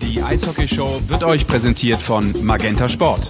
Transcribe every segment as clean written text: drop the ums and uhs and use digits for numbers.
Die Eishockey-Show wird euch präsentiert von Magenta Sport.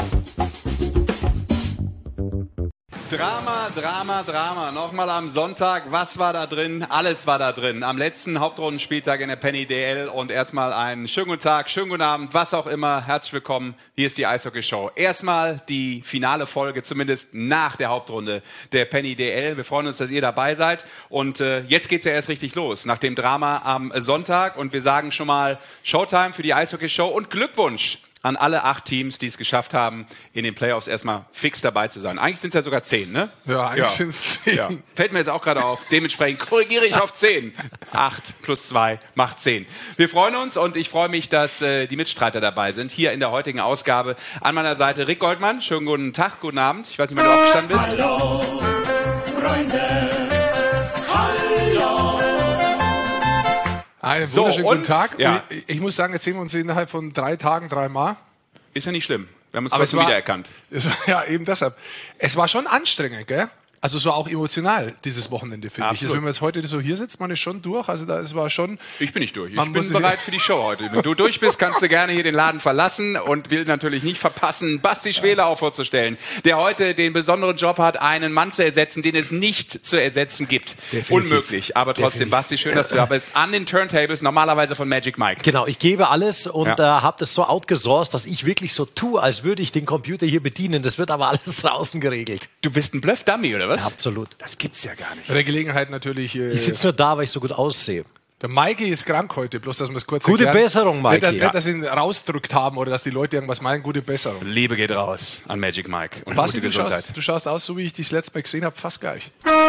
Drama. Nochmal am Sonntag. Was war da drin? Alles war da drin. Am letzten Hauptrundenspieltag in der Penny DL. Und erstmal einen schönen guten Tag, schönen guten Abend, was auch immer. Herzlich willkommen. Hier ist die Eishockey-Show. Erstmal die finale Folge, zumindest nach der Hauptrunde der Penny DL. Wir freuen uns, dass ihr dabei seid. Und jetzt geht's ja erst richtig los. Nach dem Drama am Sonntag. Und wir sagen schon mal Showtime für die Eishockey-Show und Glückwunsch an alle 8 Teams, die es geschafft haben, in den Playoffs erstmal fix dabei zu sein. Eigentlich sind es ja sogar 10, ne? Ja, eigentlich sind es 10. Ja. Fällt mir jetzt auch gerade auf. Dementsprechend korrigiere ich auf 10. 8 plus 2 macht 10. Wir freuen uns und ich freue mich, dass die Mitstreiter dabei sind, hier in der heutigen Ausgabe. An meiner Seite Rick Goldmann. Schönen guten Tag, guten Abend. Ich weiß nicht, wann du aufgestanden bist. Hallo, Freunde. Hallo. Einen wunderschönen guten Tag. Ja. Ich muss sagen, jetzt sehen wir uns innerhalb von 3 Tagen 3 Mal. Ist ja nicht schlimm. Wir haben uns Aber trotzdem wiedererkannt. Ja, eben deshalb. Es war schon anstrengend, gell? Also so auch emotional, dieses Wochenende, finde ich. Also, wenn man jetzt heute so hier sitzt, man ist schon durch. Also es war schon... Ich bin nicht durch. Ich bin bereit für die Show heute. Wenn du durch bist, kannst du gerne hier den Laden verlassen und will natürlich nicht verpassen, Basti Schwele auch vorzustellen, der heute den besonderen Job hat, einen Mann zu ersetzen, den es nicht zu ersetzen gibt. Definitiv. Unmöglich. Aber trotzdem, Basti, schön, dass du da bist. An den Turntables, normalerweise von Magic Mike. Genau, ich gebe alles und habe das so outgesourced, dass ich wirklich so tue, als würde ich den Computer hier bedienen. Das wird aber alles draußen geregelt. Du bist ein Bluff-Dummy, oder was? Ja, absolut. Das gibt's ja gar nicht. Bei der Gelegenheit natürlich... Ich sitze nur da, weil ich so gut aussehe. Der Maiki ist krank heute, bloß dass wir es kurz Gute erklären. Besserung, Maiki. Nicht, dass sie ihn rausdrückt haben oder dass die Leute irgendwas meinen, gute Besserung. Liebe geht raus an Magic Mike und Basti, gute Gesundheit. du schaust aus, so wie ich dich das letzte Mal gesehen habe, fast gleich.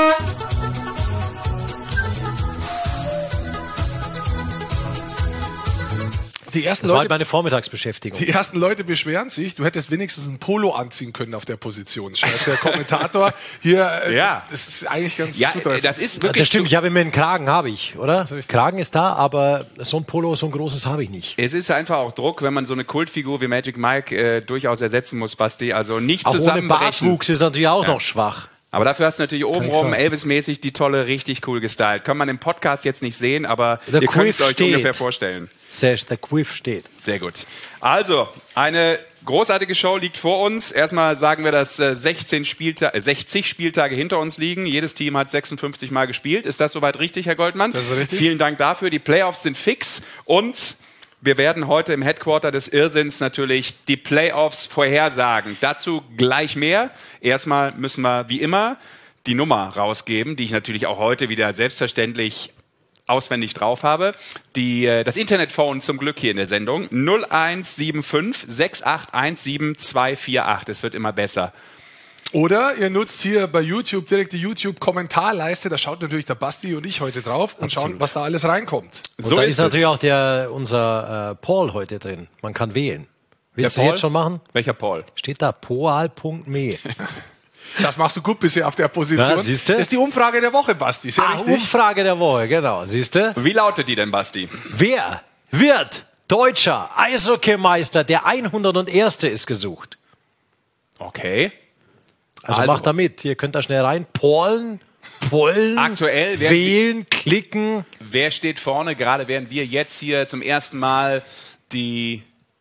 Das war halt meine Vormittagsbeschäftigung. Die ersten Leute beschweren sich, du hättest wenigstens ein Polo anziehen können auf der Position, schreibt der Kommentator. Hier, das ist eigentlich ganz zutreffend. Das ist wirklich das stimmt, ich habe immer einen Kragen, oder? Kragen ist da, aber so ein Polo, so ein großes habe ich nicht. Es ist einfach auch Druck, wenn man so eine Kultfigur wie Magic Mike durchaus ersetzen muss, Basti. Also nicht auch zusammenbrechen. Ohne Bartwuchs ist natürlich auch noch schwach. Aber dafür hast du natürlich obenrum Elvis-mäßig die tolle, richtig cool gestylt. Kann man im Podcast jetzt nicht sehen, aber ihr könnt es euch ungefähr vorstellen. Der Quiff steht. Sehr gut. Also, eine großartige Show liegt vor uns. Erstmal sagen wir, dass 60 Spieltage hinter uns liegen. Jedes Team hat 56 Mal gespielt. Ist das soweit richtig, Herr Goldmann? Das ist richtig. Vielen Dank dafür. Die Playoffs sind fix und wir werden heute im Headquarter des Irrsinns natürlich die Playoffs vorhersagen. Dazu gleich mehr. Erstmal müssen wir wie immer die Nummer rausgeben, die ich natürlich auch heute wieder selbstverständlich auswendig drauf habe. Das Internetphone zum Glück hier in der Sendung. 0175 6817 248. Es wird immer besser. Oder ihr nutzt hier bei YouTube direkt die YouTube-Kommentarleiste. Da schaut natürlich der Basti und ich heute drauf und schauen, was da alles reinkommt. Und so da ist natürlich auch unser Paul heute drin. Man kann wählen. Willst du das jetzt schon machen? Welcher Paul? Steht da, poal.me. Das machst du gut bisher auf der Position. Ja, siehste? Das ist die Umfrage der Woche, Basti. Sehr richtig. Umfrage der Woche, genau. Siehst du? Wie lautet die denn, Basti? Wer wird deutscher Eishockeymeister? Der 101. ist gesucht. Okay. Also macht da mit. Ihr könnt da schnell rein. Pollen, aktuell wählen, klicken. Wer steht vorne? Gerade während wir jetzt hier zum ersten Mal die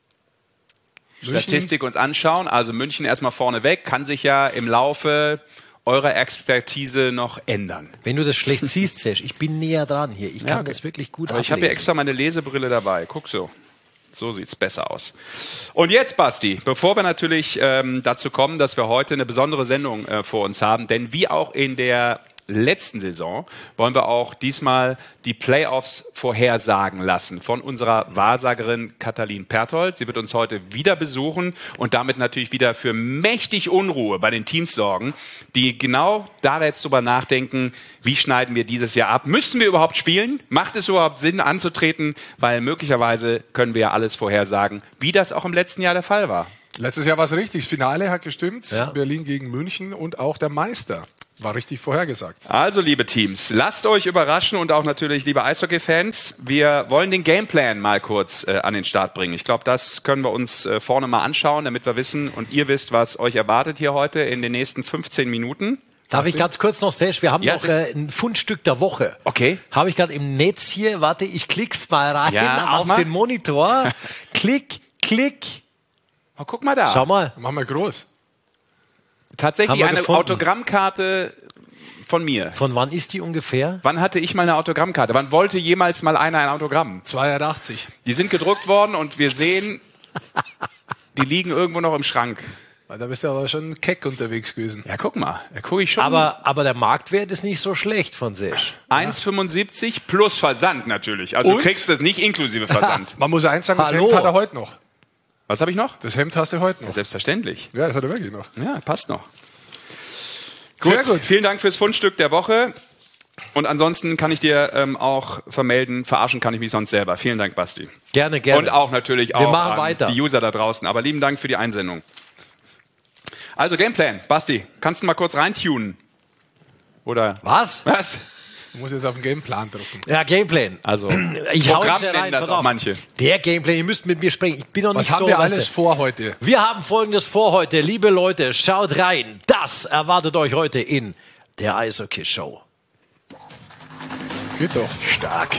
Statistik uns anschauen. Also München erstmal vorne weg. Kann sich ja im Laufe eurer Expertise noch ändern. Wenn du das schlecht siehst, Sesh, ich bin näher dran hier. Ich kann das wirklich gut ablesen. Ich habe hier extra meine Lesebrille dabei. Guck so. So sieht's besser aus. Und jetzt, Basti, bevor wir natürlich dazu kommen, dass wir heute eine besondere Sendung vor uns haben, denn wie auch in der letzten Saison wollen wir auch diesmal die Playoffs vorhersagen lassen von unserer Wahrsagerin Katalin Perthold. Sie wird uns heute wieder besuchen und damit natürlich wieder für mächtig Unruhe bei den Teams sorgen, die genau da jetzt drüber nachdenken, wie schneiden wir dieses Jahr ab? Müssen wir überhaupt spielen? Macht es überhaupt Sinn anzutreten? Weil möglicherweise können wir ja alles vorhersagen, wie das auch im letzten Jahr der Fall war. Letztes Jahr war es richtig. Das Finale hat gestimmt. Ja. Berlin gegen München und auch der Meister. War richtig vorhergesagt. Also, liebe Teams, lasst euch überraschen und auch natürlich, liebe Eishockey-Fans, wir wollen den Gameplan mal kurz an den Start bringen. Ich glaube, das können wir uns vorne mal anschauen, damit wir wissen und ihr wisst, was euch erwartet hier heute in den nächsten 15 Minuten. Darf ich ganz kurz noch, Sesh, wir haben noch ein Fundstück der Woche. Okay. Habe ich gerade im Netz hier. Warte, ich klick's mal rein auf den Monitor. Klick. Oh, guck mal da. Schau mal. Machen wir groß. Tatsächlich eine gefunden. Autogrammkarte von mir. Von wann ist die ungefähr? Wann hatte ich mal eine Autogrammkarte? Wann wollte jemals mal einer ein Autogramm? 82. Die sind gedruckt worden und wir sehen, die liegen irgendwo noch im Schrank. Da bist du aber schon keck unterwegs gewesen. Ja, guck mal. Da gucke ich schon. Aber der Marktwert ist nicht so schlecht von Sesh. 1,75 plus Versand natürlich. Also Und? du kriegst es nicht inklusive Versand. Man muss ja eins sagen, das Hallo. Hemd hat er heute noch. Was habe ich noch? Das Hemd hast du heute noch. Selbstverständlich. Ja, das hat er wirklich noch. Ja, passt noch. Sehr gut. Vielen Dank fürs Fundstück der Woche. Und ansonsten kann ich dir auch vermelden, verarschen kann ich mich sonst selber. Vielen Dank, Basti. Gerne. Und auch natürlich auch machen an weiter. die User da draußen. Aber lieben Dank für die Einsendung. Also Gameplan. Basti, kannst du mal kurz reintunen? Oder? Was? Du musst jetzt auf den Gameplan drücken. Ja, Gameplan. Also, Ich hau Programm schnell nennen rein, das pass auch auf. manche. Der Gameplan, ihr müsst mit mir sprechen. Ich bin noch Was nicht haben so... wir weißt alles du. vor heute? Wir haben Folgendes vor heute. Liebe Leute, schaut rein. Das erwartet euch heute in der Eishockey-Show. Geht doch. Stark.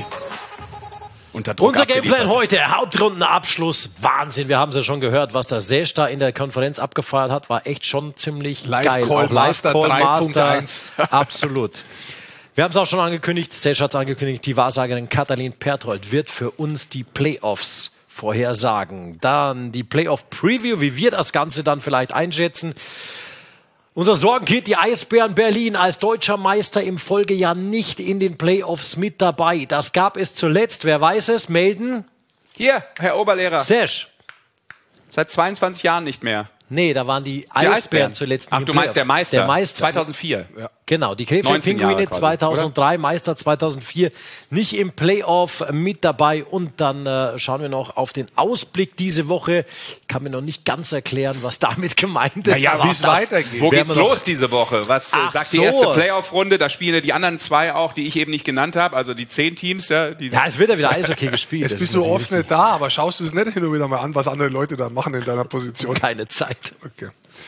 Unter Druck Unser Gameplan abgeliefert. heute, Hauptrundenabschluss. Wahnsinn, wir haben es ja schon gehört, was der Sesh da in der Konferenz abgefeiert hat, war echt schon ziemlich Live geil. Call Auch Master Call 3.1. Absolut. Wir haben es auch schon angekündigt, Sesh hat es angekündigt, die Wahrsagerin Katalin Perthold wird für uns die Playoffs vorhersagen. Dann die Playoff-Preview, wie wir das Ganze dann vielleicht einschätzen. Unser Sorgenkind, die Eisbären Berlin, als deutscher Meister im Folgejahr nicht in den Playoffs mit dabei. Das gab es zuletzt, wer weiß es, melden. Hier, Herr Oberlehrer. Sesh. Seit 22 Jahren nicht mehr. Nee, da waren die Die Eisbären zuletzt. Ach, im du meinst der Playoff. Meister. Der Meister. 2004. Ja. Genau, die Krefeld 19 Jahre Pinguine quasi, 2003, Meister 2004, nicht im Playoff mit dabei. Und dann schauen wir noch auf den Ausblick diese Woche. Ich kann mir noch nicht ganz erklären, was damit gemeint ist. Ja, aber wie es das weitergeht. Wo werden geht's wir noch- los diese Woche? Was Ach sagt so. die erste Playoff-Runde? Da spielen ja die anderen zwei auch, die ich eben nicht genannt habe. Also die 10 Teams. Ja, Ja, es wird ja wieder Eishockey gespielt. Jetzt Das bist ist du natürlich oft nicht da, aber schaust du es nicht hin und wieder mal an, was andere Leute da machen in deiner Position? keine Zeit. Okay.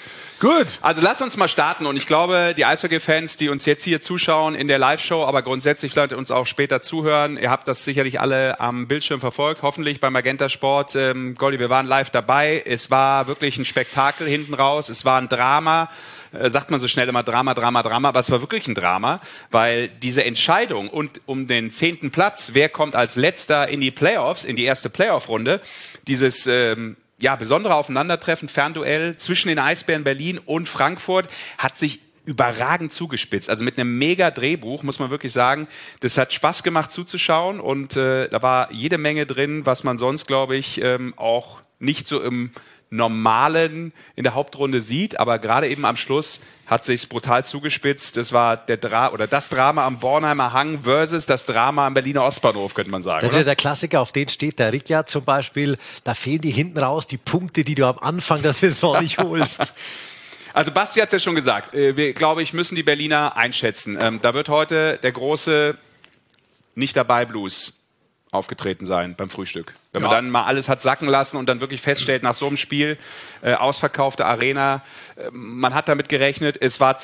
Gut. Also lass uns mal starten und ich glaube, die Eishockey-Fans, die uns jetzt hier zuschauen in der Live-Show, aber grundsätzlich vielleicht uns auch später zuhören, ihr habt das sicherlich alle am Bildschirm verfolgt, hoffentlich beim Magenta Sport. Goldi, wir waren live dabei. Es war wirklich ein Spektakel hinten raus. Es war ein Drama. Sagt man so schnell immer Drama, aber es war wirklich ein Drama, weil diese Entscheidung und um den 10. Platz, wer kommt als Letzter in die Playoffs, in die erste Playoff-Runde, dieses besondere Aufeinandertreffen, Fernduell zwischen den Eisbären Berlin und Frankfurt hat sich überragend zugespitzt. Also mit einem mega Drehbuch, muss man wirklich sagen. Das hat Spaß gemacht zuzuschauen und da war jede Menge drin, was man sonst, glaube ich, auch nicht so im Normalen in der Hauptrunde sieht, aber gerade eben am Schluss hat sich's brutal zugespitzt. Das war das Drama am Bornheimer Hang versus das Drama am Berliner Ostbahnhof, könnte man sagen. Das ist oder? ja der Klassiker, auf den steht der Rick ja zum Beispiel. Da fehlen die hinten raus, die Punkte, die du am Anfang der Saison nicht holst. Also Basti hat es ja schon gesagt, wir, glaube ich, müssen die Berliner einschätzen. Da wird heute der große Nicht-dabei-Blues aufgetreten sein beim Frühstück. Wenn man dann mal alles hat sacken lassen und dann wirklich feststellt, nach so einem Spiel, ausverkaufte Arena, man hat damit gerechnet, es war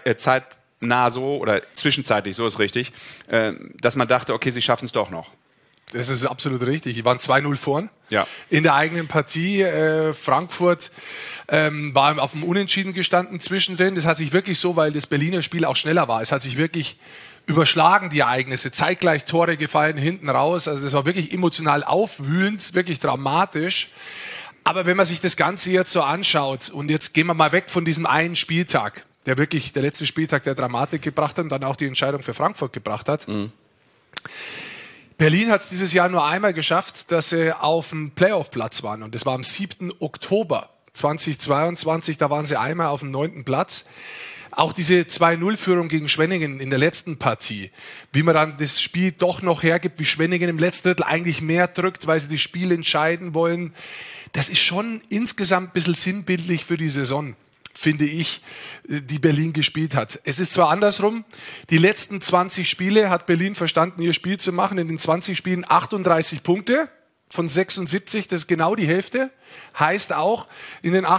zeitnah so, oder zwischenzeitlich, so ist richtig, dass man dachte, okay, sie schaffen es doch noch. Das ist absolut richtig. Die waren 2-0 vorn. Ja. In der eigenen Partie. Frankfurt war auf dem Unentschieden gestanden zwischendrin. Das hat sich wirklich so, weil das Berliner Spiel auch schneller war. Es hat sich wirklich überschlagen, die Ereignisse. Zeitgleich Tore gefallen, hinten raus. Also das war wirklich emotional aufwühlend, wirklich dramatisch. Aber wenn man sich das Ganze jetzt so anschaut, und jetzt gehen wir mal weg von diesem einen Spieltag, der wirklich der letzte Spieltag der Dramatik gebracht hat und dann auch die Entscheidung für Frankfurt gebracht hat. Berlin hat es dieses Jahr nur einmal geschafft, dass sie auf dem Playoff-Platz waren. Und das war am 7. Oktober 2022. Da waren sie einmal auf dem 9. Platz. Auch diese 2-0-Führung gegen Schwenningen in der letzten Partie, wie man dann das Spiel doch noch hergibt, wie Schwenningen im letzten Drittel eigentlich mehr drückt, weil sie das Spiel entscheiden wollen. Das ist schon insgesamt ein bisschen sinnbildlich für die Saison, finde ich, die Berlin gespielt hat. Es ist zwar andersrum, die letzten 20 Spiele hat Berlin verstanden, ihr Spiel zu machen. In den 20 Spielen 38 Punkte. von 76, das ist genau die Hälfte. Heißt auch, in den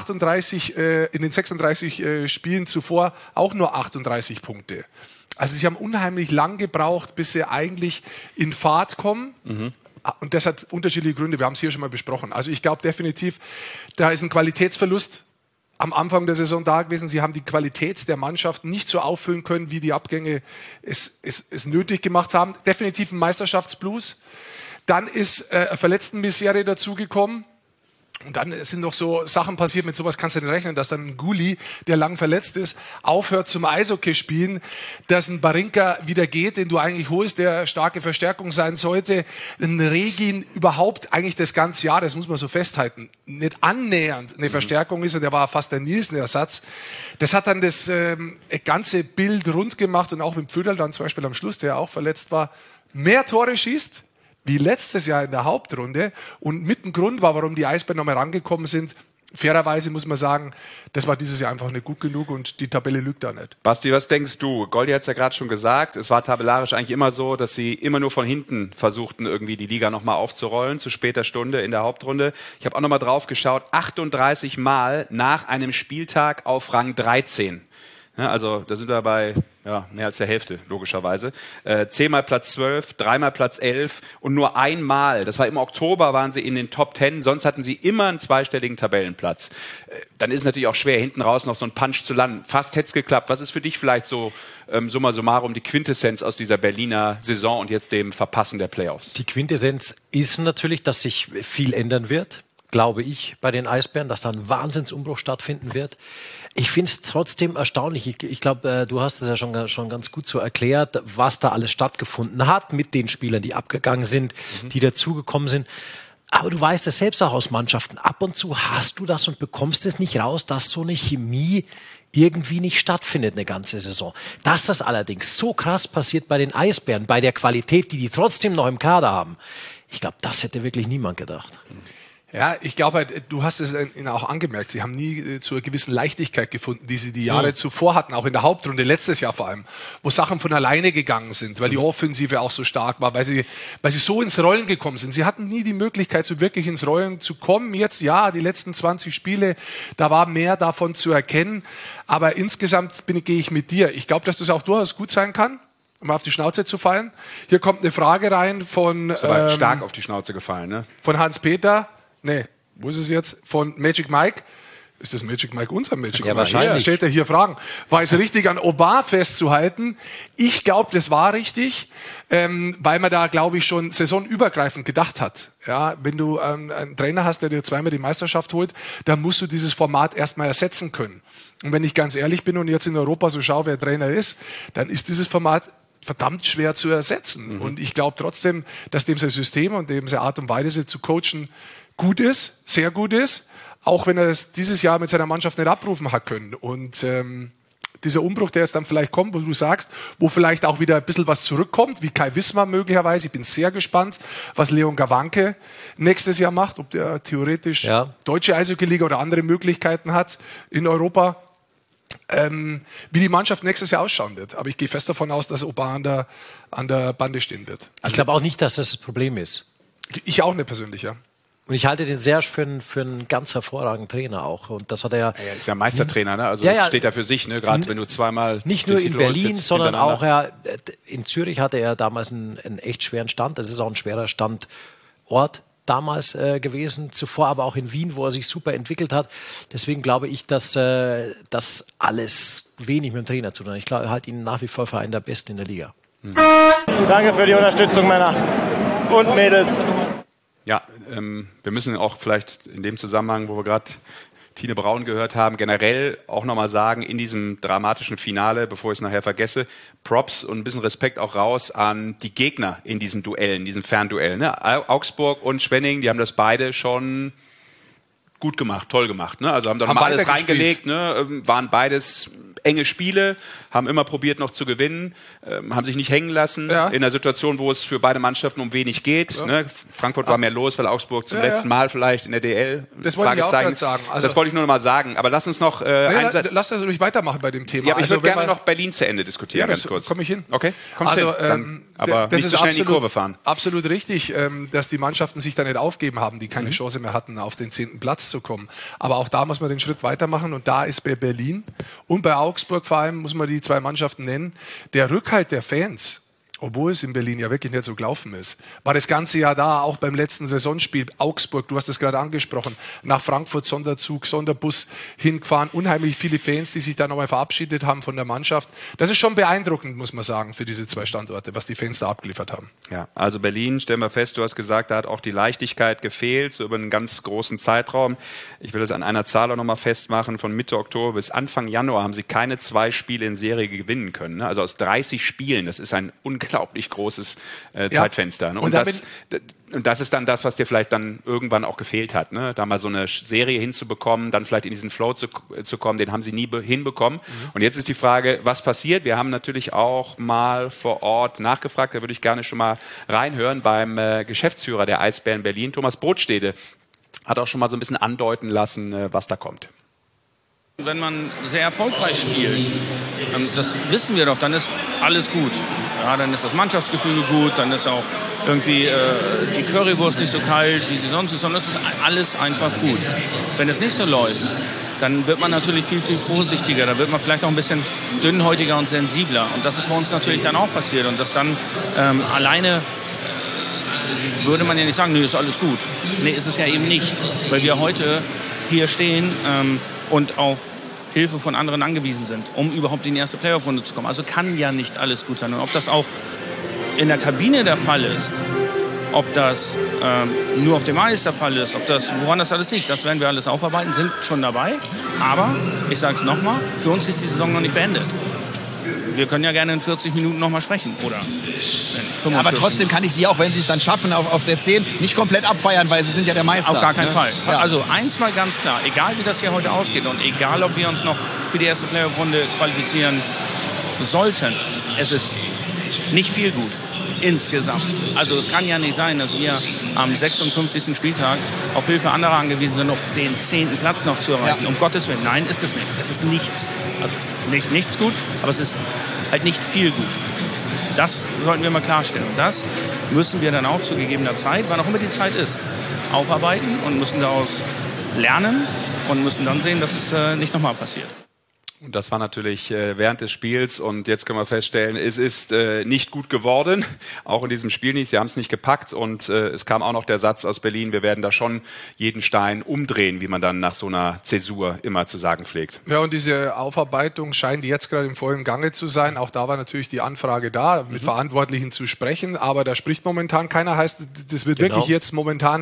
36 Spielen zuvor auch nur 38 Punkte. Also sie haben unheimlich lang gebraucht, bis sie eigentlich in Fahrt kommen. Und das hat unterschiedliche Gründe, wir haben es hier schon mal besprochen. Also ich glaube definitiv, da ist ein Qualitätsverlust am Anfang der Saison da gewesen. Sie haben die Qualität der Mannschaft nicht so auffüllen können, wie die Abgänge es nötig gemacht haben. Definitiv ein Meisterschaftsblues. Dann ist Verletztenmisere dazugekommen. Und dann sind noch so Sachen passiert, mit sowas kannst du nicht rechnen, dass dann ein Guli, der lang verletzt ist, aufhört zum Eishockey spielen, dass ein Barinka wieder geht, den du eigentlich holst, der starke Verstärkung sein sollte. Ein Regin überhaupt eigentlich das ganze Jahr, das muss man so festhalten, nicht annähernd eine Verstärkung ist und der war fast der Nielsen-Ersatz. Das hat dann das ganze Bild rund gemacht und auch mit Pföderl dann zum Beispiel am Schluss, der auch verletzt war, mehr Tore schießt wie letztes Jahr in der Hauptrunde und mit ein Grund war, warum die Eisbären nochmal rangekommen sind. Fairerweise muss man sagen, das war dieses Jahr einfach nicht gut genug und die Tabelle lügt da nicht. Basti, was denkst du? Goldi hat es ja gerade schon gesagt, es war tabellarisch eigentlich immer so, dass sie immer nur von hinten versuchten, irgendwie die Liga nochmal aufzurollen, zu später Stunde in der Hauptrunde. Ich habe auch nochmal drauf geschaut, 38 Mal nach einem Spieltag auf Rang 13. Ja, also da sind wir bei mehr als der Hälfte, logischerweise. 10-mal Platz 12, 3-mal Platz 11 und nur einmal, das war im Oktober, waren sie in den Top 10, sonst hatten sie immer einen zweistelligen Tabellenplatz. Dann ist es natürlich auch schwer, hinten raus noch so einen Punch zu landen. Fast hätte es geklappt. Was ist für dich vielleicht so summa summarum die Quintessenz aus dieser Berliner Saison und jetzt dem Verpassen der Playoffs? Die Quintessenz ist natürlich, dass sich viel ändern wird, glaube ich, bei den Eisbären, dass da ein Wahnsinnsumbruch stattfinden wird. Ich finde es trotzdem erstaunlich. Ich glaube, du hast es ja schon ganz gut so erklärt, was da alles stattgefunden hat mit den Spielern, die abgegangen sind, die dazugekommen sind. Aber du weißt es selbst auch aus Mannschaften. Ab und zu hast du das und bekommst es nicht raus, dass so eine Chemie irgendwie nicht stattfindet eine ganze Saison. Dass das allerdings so krass passiert bei den Eisbären, bei der Qualität, die trotzdem noch im Kader haben, ich glaube, das hätte wirklich niemand gedacht. Ja, ich glaube halt, du hast es ihnen auch angemerkt, sie haben nie zu einer gewissen Leichtigkeit gefunden, die sie die Jahre zuvor hatten, auch in der Hauptrunde, letztes Jahr vor allem, wo Sachen von alleine gegangen sind, weil die Offensive auch so stark war, weil sie so ins Rollen gekommen sind. Sie hatten nie die Möglichkeit, so wirklich ins Rollen zu kommen. Jetzt, ja, die letzten 20 Spiele, da war mehr davon zu erkennen, aber insgesamt gehe ich mit dir. Ich glaube, dass das auch durchaus gut sein kann, um auf die Schnauze zu fallen. Hier kommt eine Frage rein von... Ist aber stark auf die Schnauze gefallen, ne? Von Hans-Peter. Nee, wo ist es jetzt? Von Magic Mike. Ist das Magic Mike unser Magic Mike? Wahrscheinlich. Ja, stellt er hier Fragen. War es richtig, an Obar festzuhalten? Ich glaube, das war richtig, weil man da, glaube ich, schon saisonübergreifend gedacht hat. Ja, wenn du einen Trainer hast, der dir zweimal die Meisterschaft holt, dann musst du dieses Format erstmal ersetzen können. Und wenn ich ganz ehrlich bin und jetzt in Europa so schaue, wer Trainer ist, dann ist dieses Format verdammt schwer zu ersetzen. Und ich glaube trotzdem, dass dem sein System und dem seine Art und Weise zu coachen gut ist, sehr gut ist, auch wenn er es dieses Jahr mit seiner Mannschaft nicht abrufen hat können. Und dieser Umbruch, der jetzt dann vielleicht kommt, wo du sagst, wo vielleicht auch wieder ein bisschen was zurückkommt, wie Kai Wismar möglicherweise. Ich bin sehr gespannt, was Leon Gawanke nächstes Jahr macht, ob der theoretisch deutsche Eishockey-Liga oder andere Möglichkeiten hat in Europa. Wie die Mannschaft nächstes Jahr ausschauen wird. Aber ich gehe fest davon aus, dass Oba an der Bande stehen wird. Ich glaube auch nicht, dass das Problem ist. Ich auch nicht persönlich, ja. Und ich halte den Serge für einen ganz hervorragenden Trainer auch. Und das hat er ist ja Meistertrainer, ne? Also das steht ja für sich, ne? Gerade wenn du zweimal nicht nur in Berlin, sondern auch in Zürich hatte er damals einen echt schweren Stand. Das ist auch ein schwerer Standort damals gewesen. Zuvor aber auch in Wien, wo er sich super entwickelt hat. Deswegen glaube ich, dass das alles wenig mit dem Trainer zu tun hat. Ich halte ihn nach wie vor für einen der Besten in der Liga. Danke für die Unterstützung, Männer und Mädels. Ja, wir müssen auch vielleicht in dem Zusammenhang, wo wir gerade Tine Braun gehört haben, generell auch nochmal sagen, in diesem dramatischen Finale, bevor ich es nachher vergesse, Props und ein bisschen Respekt auch raus an die Gegner in diesen Duellen, diesen Fernduellen. Ne? Augsburg und Schwenningen, die haben das beide schon gut gemacht, toll gemacht. Ne? Also haben beides reingelegt, ne? Waren beides enge Spiele, haben immer probiert noch zu gewinnen, haben sich nicht hängen lassen in einer Situation, wo es für beide Mannschaften um wenig geht. Ja. Ne? Frankfurt war mehr los, weil Augsburg zum letzten Mal vielleicht in der DL. Das wollte ich auch gerade sagen. Also, das wollte ich nur noch mal sagen. Aber lass uns noch lass uns ruhig weitermachen bei dem Thema. Ja, aber ich würde gerne noch Berlin zu Ende diskutieren, ganz kurz. Komme ich hin. Okay, kommst hin. Aber das nicht so schnell in die Kurve fahren. Absolut richtig, dass die Mannschaften sich da nicht aufgeben haben, die keine Chance mehr hatten, auf den 10. Platz zu kommen. Aber auch da muss man den Schritt weitermachen. Und da ist bei Berlin und bei Augsburg vor allem, muss man die zwei Mannschaften nennen, der Rückhalt der Fans, obwohl es in Berlin ja wirklich nicht so gelaufen ist, war das ganze Jahr da, auch beim letzten Saisonspiel. Augsburg, du hast es gerade angesprochen, nach Frankfurt Sonderzug, Sonderbus hingefahren, unheimlich viele Fans, die sich da nochmal verabschiedet haben von der Mannschaft. Das ist schon beeindruckend, muss man sagen, für diese zwei Standorte, was die Fans da abgeliefert haben. Ja, also Berlin, stellen wir fest, du hast gesagt, da hat auch die Leichtigkeit gefehlt, so über einen ganz großen Zeitraum. Ich will das an einer Zahl auch nochmal festmachen, von Mitte Oktober bis Anfang Januar haben sie keine 2 Spiele in Serie gewinnen können. Also aus 30 Spielen, das ist ein unglaublich großes Zeitfenster. Ne? Und das ist dann das, was dir vielleicht dann irgendwann auch gefehlt hat. Ne? Da mal so eine Serie hinzubekommen, dann vielleicht in diesen Flow zu kommen, den haben sie nie hinbekommen. Und jetzt ist die Frage, was passiert? Wir haben natürlich auch mal vor Ort nachgefragt, da würde ich gerne schon mal reinhören, beim Geschäftsführer der Eisbären Berlin, Thomas Brotstede, hat auch schon mal so ein bisschen andeuten lassen, was da kommt. Wenn man sehr erfolgreich spielt, das wissen wir doch, dann ist alles gut. Ja, dann ist das Mannschaftsgefüge gut, dann ist auch irgendwie die Currywurst nicht so kalt, wie sie sonst ist, sondern es ist alles einfach gut. Wenn es nicht so läuft, dann wird man natürlich viel, viel vorsichtiger, da wird man vielleicht auch ein bisschen dünnhäutiger und sensibler. Und das ist bei uns natürlich dann auch passiert. Und das dann alleine würde man ja nicht sagen, nee, ist alles gut. Nee, ist es ja eben nicht, weil wir heute hier stehen und auf Hilfe von anderen angewiesen sind, um überhaupt in die erste Playoff-Runde zu kommen. Also kann ja nicht alles gut sein. Und ob das auch in der Kabine der Fall ist, ob das nur auf dem Eis der Fall ist, woran das alles liegt, das werden wir alles aufarbeiten, sind schon dabei. Aber, ich sage es nochmal, für uns ist die Saison noch nicht beendet. Wir können ja gerne in 40 Minuten nochmal sprechen, oder? Ja, aber trotzdem kann ich Sie, auch wenn Sie es dann schaffen, auf der 10 nicht komplett abfeiern, weil Sie sind ja der Meister. Auf gar keinen Fall. Ja. Also eins mal ganz klar, egal wie das hier heute ausgeht und egal ob wir uns noch für die erste Playoff-Runde qualifizieren sollten, es ist nicht viel gut insgesamt. Also es kann ja nicht sein, dass wir am 56. Spieltag auf Hilfe anderer angewiesen sind, um den 10. Platz noch zu erreichen. Um Gottes Willen, nein, ist es nicht. Es ist nichts. Also nichts gut, aber es ist halt nicht viel gut. Das sollten wir mal klarstellen. Und das müssen wir dann auch zu gegebener Zeit, wann auch immer die Zeit ist, aufarbeiten und müssen daraus lernen und müssen dann sehen, dass es nicht nochmal passiert. Und das war natürlich während des Spiels und jetzt können wir feststellen, es ist nicht gut geworden, auch in diesem Spiel nicht. Sie haben es nicht gepackt und es kam auch noch der Satz aus Berlin, wir werden da schon jeden Stein umdrehen, wie man dann nach so einer Zäsur immer zu sagen pflegt. Ja, und diese Aufarbeitung scheint jetzt gerade im vollen Gange zu sein. Auch da war natürlich die Anfrage da, mit Verantwortlichen zu sprechen, aber da spricht momentan keiner. Heißt, das wird wirklich jetzt momentan...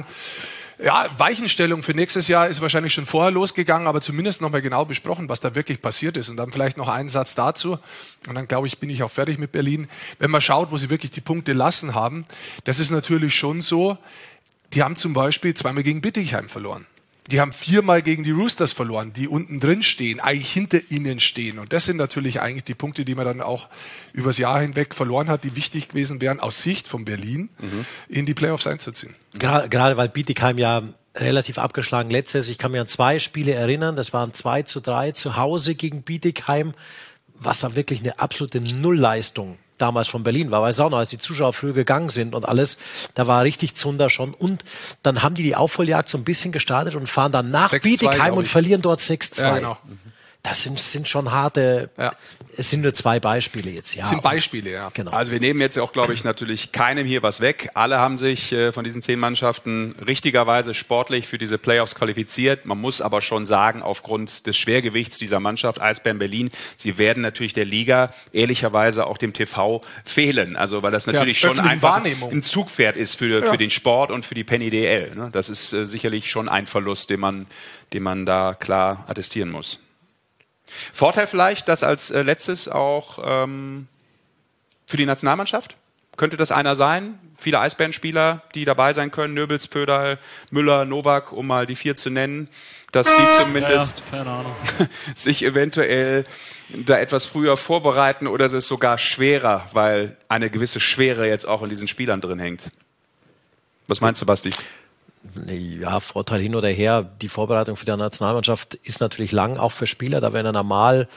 Ja, Weichenstellung für nächstes Jahr ist wahrscheinlich schon vorher losgegangen, aber zumindest nochmal genau besprochen, was da wirklich passiert ist. Und dann vielleicht noch einen Satz dazu. Und dann, glaube ich, bin ich auch fertig mit Berlin. Wenn man schaut, wo sie wirklich die Punkte lassen haben, das ist natürlich schon so, die haben zum Beispiel 2-mal gegen Bietigheim verloren. Die haben 4-mal gegen die Roosters verloren, die unten drin stehen, eigentlich hinter ihnen stehen. Und das sind natürlich eigentlich die Punkte, die man dann auch übers Jahr hinweg verloren hat, die wichtig gewesen wären, aus Sicht von Berlin in die Playoffs einzuziehen. Gerade weil Bietigheim ja relativ abgeschlagen letztes. Ich kann mich an 2 Spiele erinnern. Das waren 2:3 zu Hause gegen Bietigheim, was da wirklich eine absolute Nullleistung damals von Berlin war, weil es auch noch, als die Zuschauer früh gegangen sind und alles, da war richtig Zunder schon. Und dann haben die Aufholjagd so ein bisschen gestartet und fahren dann nach Bietigheim und verlieren dort 6:2. Ja, genau. Das sind schon harte, es sind nur 2 Beispiele jetzt. Ja, das sind Beispiele, ja. Genau. Also wir nehmen jetzt auch, glaube ich, natürlich keinem hier was weg. Alle haben sich von diesen 10 Mannschaften richtigerweise sportlich für diese Playoffs qualifiziert. Man muss aber schon sagen, aufgrund des Schwergewichts dieser Mannschaft, Eisbären Berlin, sie werden natürlich der Liga ehrlicherweise auch dem TV fehlen. Also weil das natürlich schon einfach ein Zugpferd ist für den Sport und für die Penny DL. Ne? Das ist sicherlich schon ein Verlust, den man da klar attestieren muss. Vorteil vielleicht, das als letztes auch für die Nationalmannschaft? Könnte das einer sein? Viele Eisbärenspieler, die dabei sein können. Nöbels, Pöderl, Müller, Novak, um mal die 4 zu nennen. Dass die zumindest keine Ahnung. sich eventuell da etwas früher vorbereiten oder ist es sogar schwerer, weil eine gewisse Schwere jetzt auch in diesen Spielern drin hängt. Was meinst du, Basti? Ja, Vorteil hin oder her. Die Vorbereitung für die Nationalmannschaft ist natürlich lang, auch für Spieler. Da wäre normal,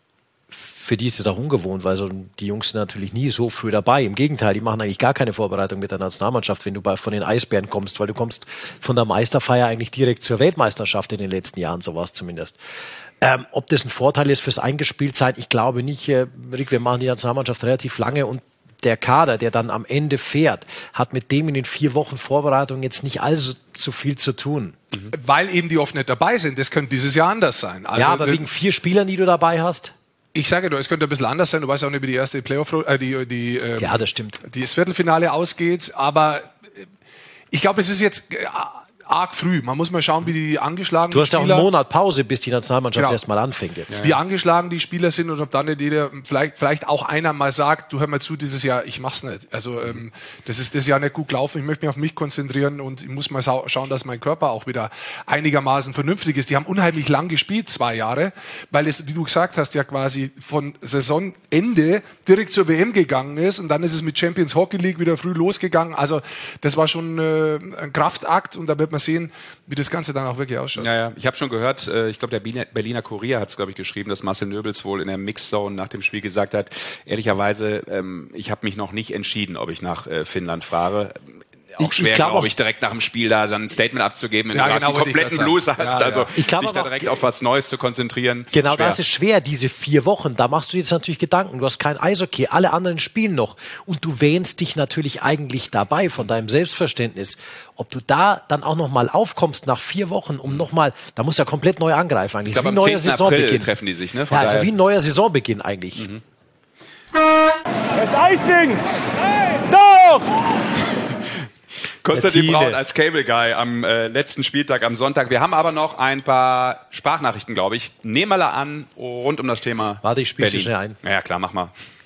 für die ist es auch ungewohnt, weil so die Jungs sind natürlich nie so früh dabei. Im Gegenteil, die machen eigentlich gar keine Vorbereitung mit der Nationalmannschaft, wenn du von den Eisbären kommst, weil du kommst von der Meisterfeier eigentlich direkt zur Weltmeisterschaft in den letzten Jahren, sowas zumindest. Ob das ein Vorteil ist fürs Eingespieltsein, ich glaube nicht. Rick, wir machen die Nationalmannschaft relativ lange und der Kader, der dann am Ende fährt, hat mit dem in den 4 Wochen Vorbereitung jetzt nicht allzu viel zu tun. Weil eben die oft nicht dabei sind. Das könnte dieses Jahr anders sein. Also, ja, aber wegen 4 Spielern, die du dabei hast? Ich sage nur, es könnte ein bisschen anders sein. Du weißt auch nicht, wie die erste Playoff, ja, das stimmt. Das Viertelfinale ausgeht. Aber ich glaube, es ist jetzt arg früh. Man muss mal schauen, wie die angeschlagenen Du hast ja Spieler, auch einen Monat Pause, bis die Nationalmannschaft Genau. erstmal anfängt jetzt. wie angeschlagen die Spieler sind und ob dann nicht jeder, vielleicht auch einer mal sagt, du hör mal zu, dieses Jahr, ich mach's nicht. Also das ist das Jahr nicht gut gelaufen, ich möchte mich auf mich konzentrieren und ich muss mal schauen, dass mein Körper auch wieder einigermaßen vernünftig ist. Die haben unheimlich lang gespielt, 2 Jahre, weil es, wie du gesagt hast, ja quasi von Saisonende direkt zur WM gegangen ist und dann ist es mit Champions Hockey League wieder früh losgegangen. Also das war schon ein Kraftakt und da wird man sehen, wie das Ganze dann auch wirklich ausschaut. Ja. Ich habe schon gehört, ich glaube, der Berliner Kurier hat es, glaube ich, geschrieben, dass Marcel Nöbels wohl in der Mixzone nach dem Spiel gesagt hat, ehrlicherweise, ich habe mich noch nicht entschieden, ob ich nach Finnland fahre. Auch schwer, glaube ich, direkt nach dem Spiel da dann ein Statement abzugeben, wenn du einen kompletten Blues hast. Also ich glaube, dich da direkt auf was Neues zu konzentrieren. Genau, schwer. das ist schwer, diese 4 Wochen. Da machst du jetzt natürlich Gedanken. Du hast kein Eishockey, alle anderen spielen noch. Und du wähnst dich natürlich eigentlich dabei von deinem Selbstverständnis. Ob du da dann auch nochmal aufkommst nach 4 Wochen, um nochmal, da musst du ja komplett neu angreifen eigentlich. Ich glaube, wie ein am neuer 10. April Saisonbeginn. treffen die sich, ne? Ja, also wie ein neuer Saisonbeginn eigentlich. Das Icing! Doch! Konstantin Bettine. Braun als Cable Guy am letzten Spieltag am Sonntag. Wir haben aber noch ein paar Sprachnachrichten, glaube ich. Nehmen wir mal an, rund um das Thema Warte, ich spiele sie Berlin. schnell ein. Ja, klar, mach mal.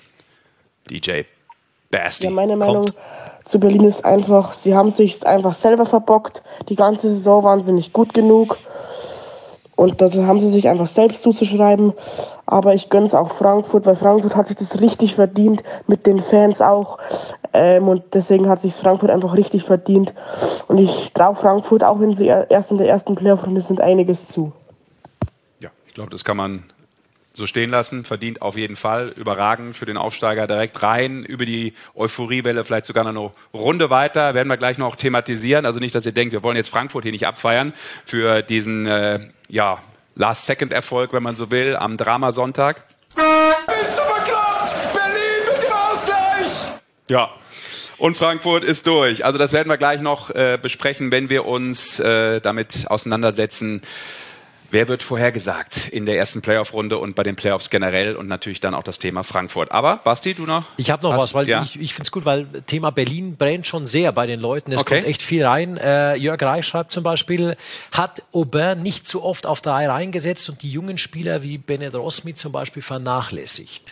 DJ Basti. Ja, meine Meinung zu Berlin ist einfach, sie haben sich einfach selber verbockt. Die ganze Saison waren sie nicht gut genug. Und das haben sie sich einfach selbst zuzuschreiben. Aber ich gönne es auch Frankfurt, weil Frankfurt hat sich das richtig verdient, mit den Fans auch. Und deswegen hat sich Frankfurt einfach richtig verdient. Und ich traue Frankfurt auch in der ersten Playoff-Runde sind einiges zu. Ja, ich glaube, das kann man so stehen lassen. Verdient auf jeden Fall. Überragend für den Aufsteiger direkt rein. Über die Euphoriewelle vielleicht sogar noch eine Runde weiter. Werden wir gleich noch thematisieren. Also nicht, dass ihr denkt, wir wollen jetzt Frankfurt hier nicht abfeiern für diesen Last-Second-Erfolg, wenn man so will, am Dramasonntag. Bist du bekloppt? Berlin mit dem Ausgleich! Ja. Und Frankfurt ist durch. Also das werden wir gleich noch besprechen, wenn wir uns damit auseinandersetzen. Wer wird vorhergesagt in der ersten Playoff-Runde und bei den Playoffs generell und natürlich dann auch das Thema Frankfurt. Aber, Basti, du noch? Ich habe noch was, weil ja. ich finde es gut, weil Thema Berlin brennt schon sehr bei den Leuten. Es Okay. kommt echt viel rein. Jörg Reich schreibt zum Beispiel, hat Aubin nicht zu oft auf 3 reingesetzt und die jungen Spieler wie Bennett Rosmi zum Beispiel vernachlässigt.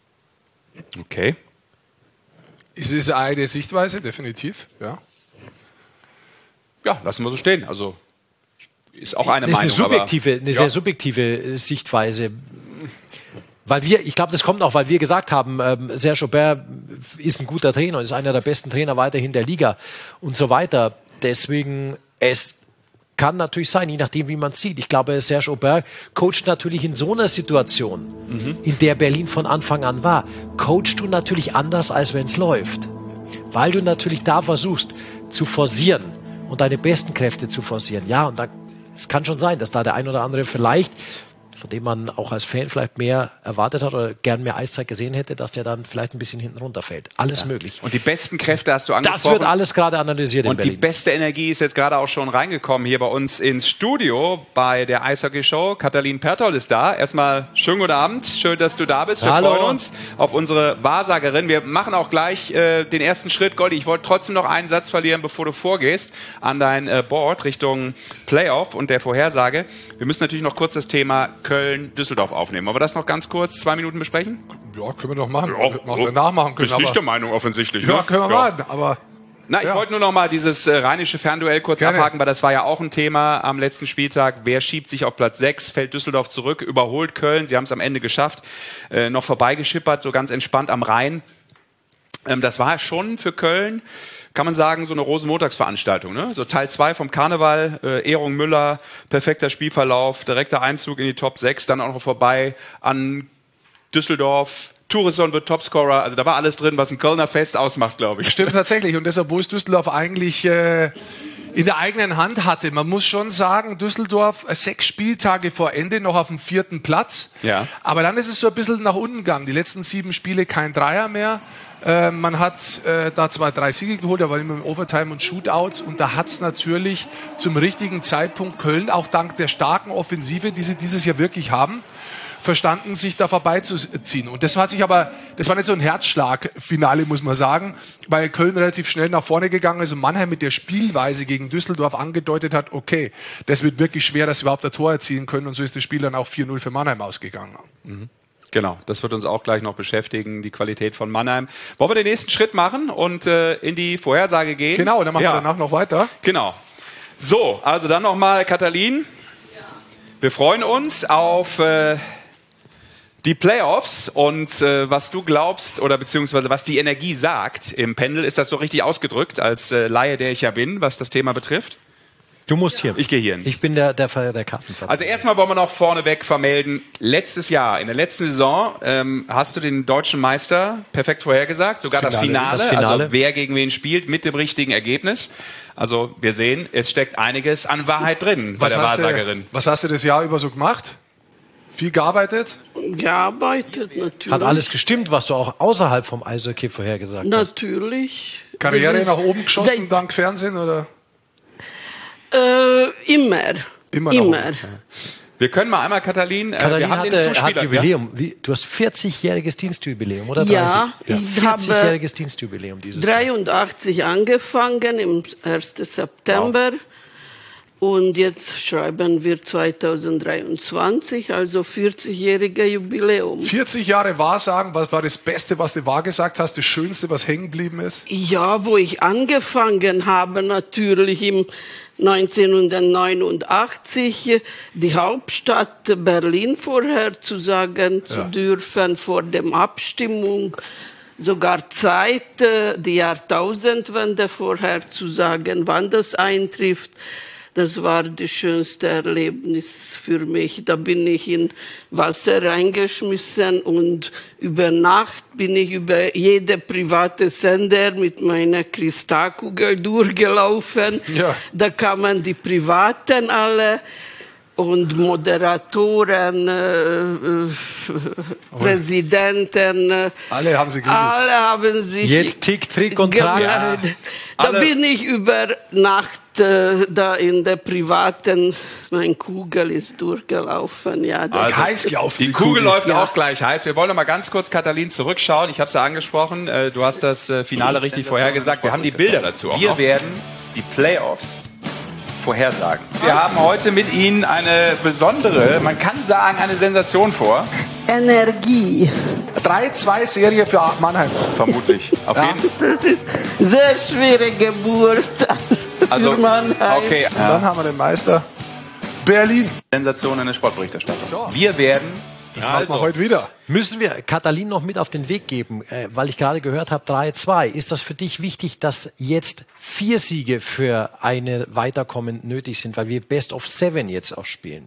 Okay. Es ist eine Sichtweise, definitiv. Ja. Ja, lassen wir so stehen. Also ist auch eine Das Meinung. ist eine aber, sehr subjektive Sichtweise. Weil ich glaube, das kommt auch, weil wir gesagt haben, Serge Aubin ist ein guter Trainer und ist einer der besten Trainer weiterhin der Liga und so weiter. Deswegen, es kann natürlich sein, je nachdem, wie man es sieht. Ich glaube, Serge Aubin coacht natürlich in so einer Situation, in der Berlin von Anfang an war, coachst du natürlich anders, als wenn es läuft. Weil du natürlich da versuchst, zu forcieren und deine besten Kräfte zu forcieren. Ja, und es kann schon sein, dass da der ein oder andere vielleicht, von dem man auch als Fan vielleicht mehr erwartet hat oder gern mehr Eiszeit gesehen hätte, dass der dann vielleicht ein bisschen hinten runterfällt. Alles möglich. Und die besten Kräfte hast du angesprochen. Das wird alles gerade analysiert in Und die Berlin. beste Energie ist jetzt gerade auch schon reingekommen hier bei uns ins Studio bei der Eishockey-Show. Katalin Pertol ist da. Erstmal schönen guten Abend. Schön, dass du da bist. Wir Hallo. freuen uns auf unsere Wahrsagerin. Wir machen auch gleich den ersten Schritt. Goldi, ich wollte trotzdem noch einen Satz verlieren, bevor du vorgehst an dein Board Richtung Playoff und der Vorhersage. Wir müssen natürlich noch kurz das Thema Köln-Düsseldorf aufnehmen. Aber das noch ganz kurz, 2 Minuten besprechen? Ja, können wir doch machen. Ja, Hätten wir auch danach machen können. Bist nicht der Meinung offensichtlich. Ja, ne? können wir machen, aber... Na, ich wollte nur noch mal dieses rheinische Fernduell kurz abhaken, weil das war ja auch ein Thema am letzten Spieltag. Wer schiebt sich auf Platz 6? Fällt Düsseldorf zurück, überholt Köln. Sie haben es am Ende geschafft, noch vorbeigeschippert, so ganz entspannt am Rhein. Das war schon für Köln, kann man sagen, so eine Rosenmontagsveranstaltung. Ne? So Teil 2 vom Karneval, Ehrung Müller, perfekter Spielverlauf, direkter Einzug in die Top 6, dann auch noch vorbei an Düsseldorf. Tourisson wird Topscorer, also da war alles drin, was ein Kölner Fest ausmacht, glaube ich. Stimmt tatsächlich. Und deshalb, wo es Düsseldorf eigentlich in der eigenen Hand hatte. Man muss schon sagen, Düsseldorf 6 Spieltage vor Ende noch auf dem 4. Platz. Ja. Aber dann ist es so ein bisschen nach unten gegangen. Die letzten 7 Spiele kein Dreier mehr. Man hat da zwar 3 Siege geholt, aber immer im Overtime und Shootouts. Und da hat es natürlich zum richtigen Zeitpunkt Köln, auch dank der starken Offensive, die sie dieses Jahr wirklich haben, verstanden, sich da vorbeizuziehen. Und das war nicht so ein Herzschlag-Finale, muss man sagen, weil Köln relativ schnell nach vorne gegangen ist und Mannheim mit der Spielweise gegen Düsseldorf angedeutet hat, okay, das wird wirklich schwer, dass wir überhaupt ein Tor erzielen können. Und so ist das Spiel dann auch 4-0 für Mannheim ausgegangen. Mhm. Genau, das wird uns auch gleich noch beschäftigen, die Qualität von Mannheim. Wollen wir den nächsten Schritt machen und in die Vorhersage gehen? Genau, dann machen wir danach noch weiter. Genau. So, also dann nochmal Katalin. Wir freuen uns auf die Playoffs und was du glaubst oder beziehungsweise was die Energie sagt im Pendel, ist das so richtig ausgedrückt als Laie, der ich ja bin, was das Thema betrifft? Du musst hier. Ich gehe hier. Ich bin der Kartenverteidiger. Also erstmal wollen wir noch vorneweg vermelden, letztes Jahr, in der letzten Saison, hast du den deutschen Meister perfekt vorhergesagt, sogar das Finale, also wer gegen wen spielt, mit dem richtigen Ergebnis. Also wir sehen, es steckt einiges an Wahrheit drin bei der Wahrsagerin. Was hast du das Jahr über so gemacht? Viel gearbeitet? Gearbeitet, natürlich. Hat alles gestimmt, was du auch außerhalb vom Eishockey vorhergesagt hast? Natürlich. Karriere nach oben geschossen dank Fernsehen, oder? Immer. Immer. Wir können mal einmal, Katalin, wir haben den Zuspieler. Hat Jubiläum. Ja? Du hast 40-jähriges Dienstjubiläum, oder 30? Ja, ich 40-jähriges Dienstjubiläum dieses 83 Jahr. Angefangen, im 1. September. Wow. Und jetzt schreiben wir 2023, also 40-jährige Jubiläum. 40 Jahre Wahrsagen, was war das Beste, was du wahrgesagt hast, das Schönste, was hängen geblieben ist? Ja, wo ich angefangen habe, natürlich im 1989 die Hauptstadt Berlin vorherzusagen zu dürfen vor der Abstimmung. Sogar Zeit, die Jahrtausendwende vorherzusagen, wann das eintrifft. Das war das schönste Erlebnis für mich. Da bin ich in Wasser reingeschmissen und über Nacht bin ich über jede private Sender mit meiner Kristallkugel durchgelaufen. Ja. Da kamen die Privaten alle und Moderatoren, Präsidenten. Alle haben sie geredet. Alle haben sich jetzt Tick, Trick und Track. Ja. Da bin ich über Nacht da in der privaten, meine Kugel ist durchgelaufen. Ja, das also, heiß gelaufen. Die Kugel läuft auch gleich heiß. Wir wollen noch mal ganz kurz, Katalin, zurückschauen. Ich habe es ja angesprochen. Du hast das Finale richtig vorhergesagt. Wir haben die Bilder dazu auch. Wir werden die Playoffs vorhersagen. Wir haben heute mit Ihnen eine besondere, man kann sagen, eine Sensation vor. Energie. 3-2-Serie für Mannheim. Vermutlich. Auf jeden. Das ist sehr schwere Geburt. Also, okay. Und dann haben wir den Meister Berlin. Sensation in der Sportberichterstattung. So. Wir werden... Das machen wir heute wieder. Müssen wir Katalin noch mit auf den Weg geben, weil ich gerade gehört habe, 3-2. Ist das für dich wichtig, dass jetzt 4 Siege für eine Weiterkommen nötig sind, weil wir Best of 7 jetzt auch spielen?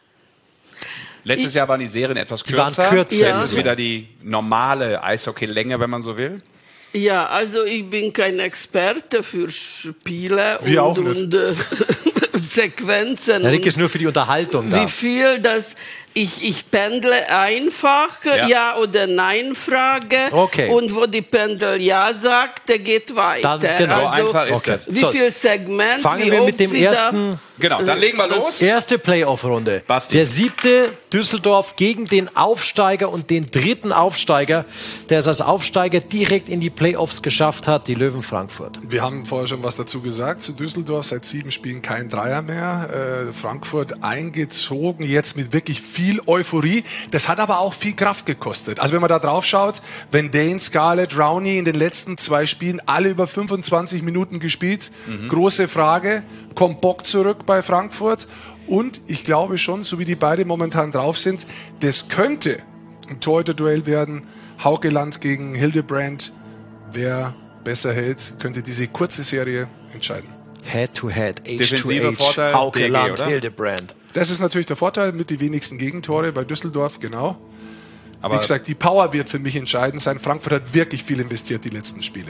Letztes Jahr waren die Serien etwas kürzer. Die waren kürzer. Jetzt ist wieder die normale Eishockey-Länge, wenn man so will. Ja, also ich bin kein Experte für Spiele und Sequenzen. Der Rick ist nur für die Unterhaltung da. Wie viel das... Ich pendle einfach Ja oder Nein Frage und wo die Pendel Ja sagt, der geht weiter. Dann, genau, so einfach ist das. Wie viel Segment? Fangen wir mit dem ersten. Genau, dann legen wir los. Erste Playoff-Runde. Basti. Der 7. Düsseldorf gegen den Aufsteiger und den 3. Aufsteiger, der es als Aufsteiger direkt in die Playoffs geschafft hat, die Löwen Frankfurt. Wir haben vorher schon was dazu gesagt zu Düsseldorf. Seit 7 Spielen kein Dreier mehr. Frankfurt eingezogen, jetzt mit wirklich viel viel Euphorie. Das hat aber auch viel Kraft gekostet. Also wenn man da drauf schaut, wenn Dane, Scarlett, Rowney in den letzten 2 Spielen alle über 25 Minuten gespielt, große Frage, kommt Bock zurück bei Frankfurt? Und ich glaube schon, so wie die beide momentan drauf sind, das könnte ein Torhüter-Duell werden. Haukeland gegen Hildebrand. Wer besser hält, könnte diese kurze Serie entscheiden. Head-to-Head, Defensive H2H, Vorteil, Haukeland, DG, Hildebrand. Das ist natürlich der Vorteil mit den wenigsten Gegentore bei Düsseldorf, genau. Aber wie gesagt, die Power wird für mich entscheidend sein. Frankfurt hat wirklich viel investiert die letzten Spiele.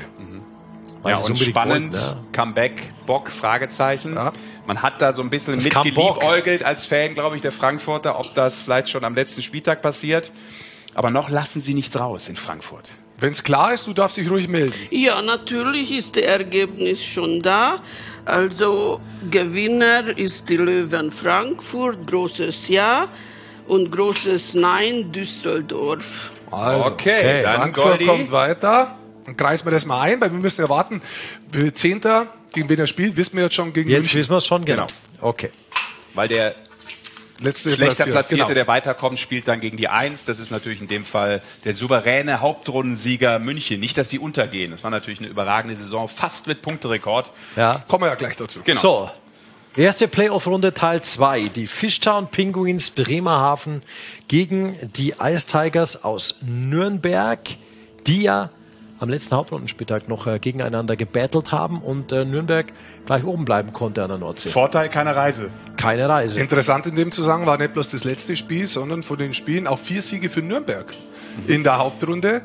ja, und spannend, Comeback, Bock, Fragezeichen. Ja. Man hat da so ein bisschen mitgeliebäugelt als Fan, glaube ich, der Frankfurter, ob das vielleicht schon am letzten Spieltag passiert. Aber noch lassen sie nichts raus in Frankfurt. Wenn es klar ist, du darfst dich ruhig melden. Ja, natürlich ist das Ergebnis schon da. Also Gewinner ist die Löwen Frankfurt, großes Ja und großes Nein Düsseldorf. Also, okay, dann Frankfurt Goldi kommt weiter. Dann kreisen wir das mal ein, weil wir müssen erwarten, 10. gegen wen er spielt, wissen wir jetzt schon gegen Jetzt München. wissen wir es schon, genau. Okay. Weil der schlechter Platzierte, der weiterkommt, spielt dann gegen die 1. Das ist natürlich in dem Fall der souveräne Hauptrundensieger München. Nicht, dass sie untergehen. Das war natürlich eine überragende Saison, fast mit Punkterekord. Ja. Kommen wir ja gleich dazu. Genau. So, erste Playoff-Runde Teil 2. Die Fishtown Penguins Bremerhaven gegen die Ice Tigers aus Nürnberg, die ja am letzten Hauptrundenspieltag noch gegeneinander gebattelt haben und Nürnberg gleich oben bleiben konnte an der Nordsee. Vorteil, keine Reise. Keine Reise. Interessant in dem Zusammenhang war nicht bloß das letzte Spiel, sondern von den Spielen auch 4 Siege für Nürnberg in der Hauptrunde.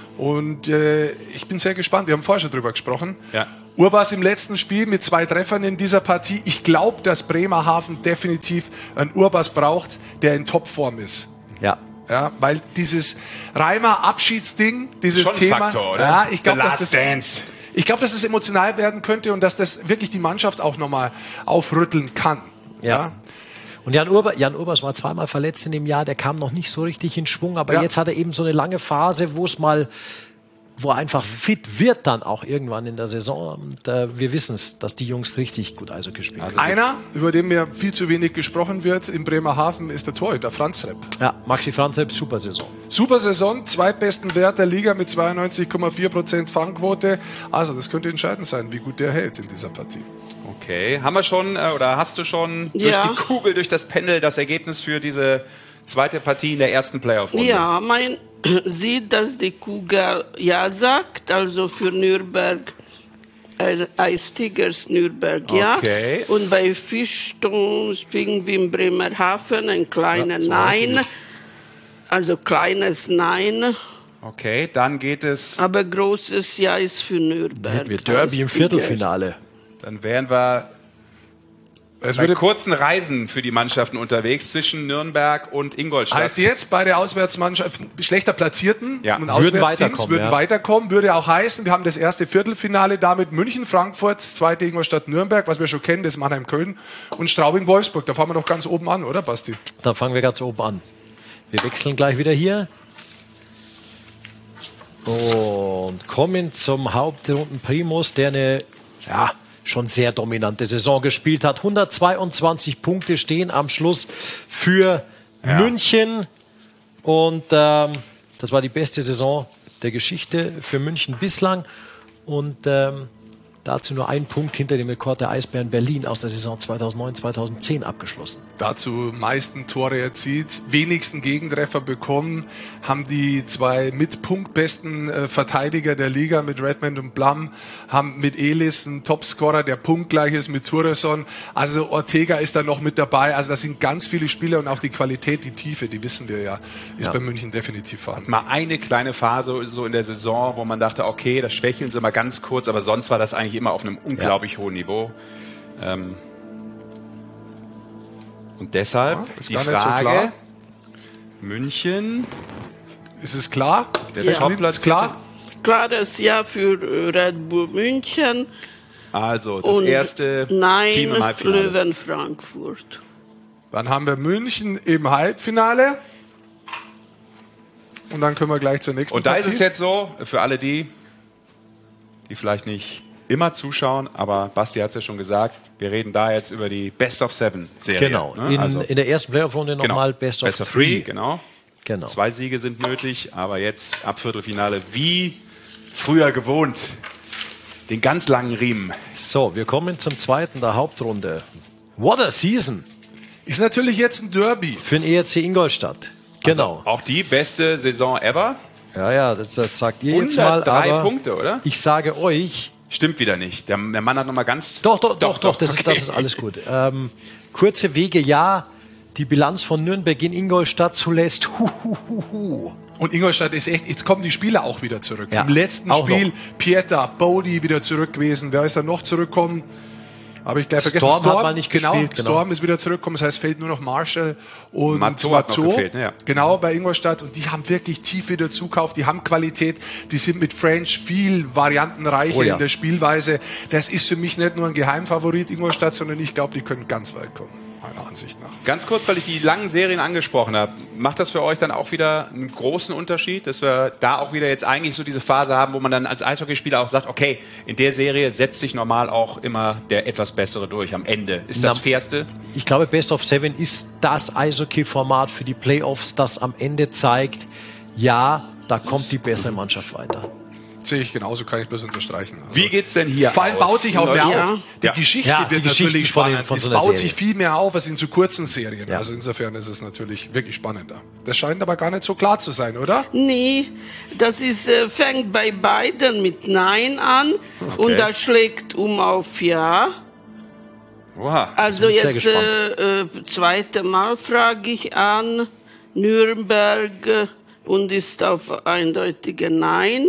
Und ich bin sehr gespannt. Wir haben vorher schon drüber gesprochen. Ja. Urbas im letzten Spiel mit 2 Treffern in dieser Partie. Ich glaube, dass Bremerhaven definitiv einen Urbas braucht, der in Topform ist. Ja. Ja, weil dieses Reimer-Abschiedsding, dieses Schon ein Thema, Faktor, oder? ja, ich glaube, The Last Dance. Ich glaube, dass das emotional werden könnte und dass das wirklich die Mannschaft auch nochmal aufrütteln kann. Ja. Und Jan Urbas war 2-mal verletzt in dem Jahr, der kam noch nicht so richtig in Schwung, aber jetzt hat er eben so eine lange Phase, wo er einfach fit wird dann auch irgendwann in der Saison. Und wir wissen es, dass die Jungs richtig gut Eishockey spielen. Also einer, über den mir viel zu wenig gesprochen wird in Bremerhaven, ist der Torhüter, Franz Repp. Ja, Maxi Franz Repp, super Saison. Super Saison, zweitbesten Wert der Liga mit 92,4% Fangquote. Also das könnte entscheidend sein, wie gut der hält in dieser Partie. Okay, haben wir schon, oder hast du schon durch die Kugel, durch das Pendel das Ergebnis für diese zweite Partie in der ersten Playoff-Runde? Ja, man sieht, dass die Kugel ja sagt, also für Nürnberg, Ice Tigers Nürnberg, ja. Okay. Und bei Fishtown Penguin Bremerhaven ein kleines Nein, also kleines Nein. Okay, dann geht es. Aber großes Ja ist für Nürnberg. Wir Derby im Viertelfinale. Dann wären wir bei kurzen Reisen für die Mannschaften unterwegs zwischen Nürnberg und Ingolstadt. Heißt jetzt, beide Auswärtsmannschaften, schlechter Platzierten und würden Auswärtsteams weiterkommen. Würde auch heißen, wir haben das erste Viertelfinale damit München, Frankfurt, das zweite Ingolstadt, Nürnberg, was wir schon kennen, das Mannheim, Köln und Straubing, Wolfsburg. Da fahren wir doch ganz oben an, oder Basti? Da fangen wir ganz oben an. Wir wechseln gleich wieder hier. Und kommen zum Hauptrundenprimus, der eine, schon sehr dominante Saison gespielt hat. 122 Punkte stehen am Schluss für München. Und das war die beste Saison der Geschichte für München bislang. Und dazu nur ein Punkt hinter dem Rekord der Eisbären Berlin aus der Saison 2009-2010 abgeschlossen. Dazu meisten Tore erzielt, wenigsten Gegentreffer bekommen, haben die 2 mit punktbesten Verteidiger der Liga mit Redmond und Blum, haben mit Elis einen Topscorer, der punktgleich ist mit Thuresson, also Ortega ist da noch mit dabei, also das sind ganz viele Spieler und auch die Qualität, die Tiefe, die wissen wir ja, ist bei München definitiv vorhanden. Mal eine kleine Phase so in der Saison, wo man dachte, okay, das schwächeln sie mal ganz kurz, aber sonst war das eigentlich immer auf einem unglaublich hohen Niveau. Und deshalb die Frage, München. Ist es klar? Der Topplatz ist klar? Klares Ja für Red Bull München. Also das erste Team im Halbfinale. Löwen Frankfurt. Dann haben wir München im Halbfinale. Und dann können wir gleich zur nächsten Und da Partie. ist es jetzt so, für alle die vielleicht nicht immer zuschauen, aber Basti hat es ja schon gesagt, wir reden da jetzt über die Best-of-7-Serie. Genau, Ne? in der ersten Playoff-Runde nochmal Best of 3. Genau. 2 Siege sind nötig, aber jetzt ab Viertelfinale wie früher gewohnt. Den ganz langen Riemen. So, wir kommen zum zweiten der Hauptrunde. What a season! Ist natürlich jetzt ein Derby. Für den ERC Ingolstadt. Genau. Also auch die beste Saison ever. Ja, das sagt ihr jetzt mal. 103 Punkte, oder? Ich sage euch... Stimmt wieder nicht. Der Mann hat nochmal ganz... Doch, das ist alles gut. Kurze Wege, ja. Die Bilanz von Nürnberg in Ingolstadt zuletzt. Und Ingolstadt ist echt, jetzt kommen die Spieler auch wieder zurück. Ja, im letzten Spiel, Pieter, Bodie wieder zurück gewesen. Wer ist da noch zurückgekommen? Aber ich gleich vergessen. Storm hat mal nicht gespielt. Storm ist wieder zurückgekommen. Das heißt, fehlt nur noch Marshall und Matzo hat noch gefehlt, ne? Ja. Genau, bei Ingolstadt. Und die haben wirklich tief wieder zukauft. Die haben Qualität. Die sind mit French viel variantenreicher in der Spielweise. Das ist für mich nicht nur ein Geheimfavorit Ingolstadt, sondern ich glaube, die können ganz weit kommen. Meiner Ansicht nach. Ganz kurz, weil ich die langen Serien angesprochen habe, macht das für euch dann auch wieder einen großen Unterschied, dass wir da auch wieder jetzt eigentlich so diese Phase haben, wo man dann als Eishockeyspieler auch sagt, okay, in der Serie setzt sich normal auch immer der etwas Bessere durch am Ende. Ist das fairste? Ich glaube, Best of 7 ist das Eishockey-Format für die Playoffs, das am Ende zeigt, ja, da kommt die bessere Mannschaft weiter. Sehe ich genauso, kann ich bloß unterstreichen. Also wie geht's denn hier vor allem baut sich auch mehr auf. Die Geschichte wird natürlich spannend. Es baut sich viel mehr auf als in so kurzen Serien. Ja. Also insofern ist es natürlich wirklich spannender. Das scheint aber gar nicht so klar zu sein, oder? Nee, das ist, fängt bei beiden mit Nein an und das schlägt auf Ja. Oha. Also jetzt zweite Mal frage ich an Nürnberg und ist auf eindeutige Nein.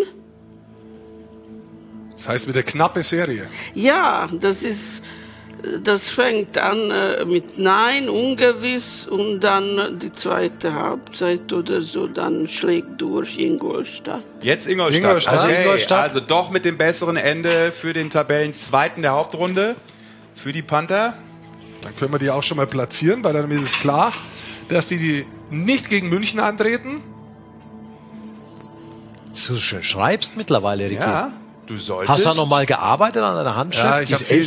Das heißt, mit der knappe Serie. Ja, das fängt an mit Nein, ungewiss und dann die zweite Halbzeit oder so, dann schlägt durch Ingolstadt. Jetzt Ingolstadt. Also doch mit dem besseren Ende für den Tabellenzweiten der Hauptrunde, für die Panther. Dann können wir die auch schon mal platzieren, weil dann ist klar, dass die nicht gegen München antreten. So schön schreibst mittlerweile, Ricky. Ja. Du solltest. Hast du da nochmal gearbeitet an deiner Handschrift? Ja,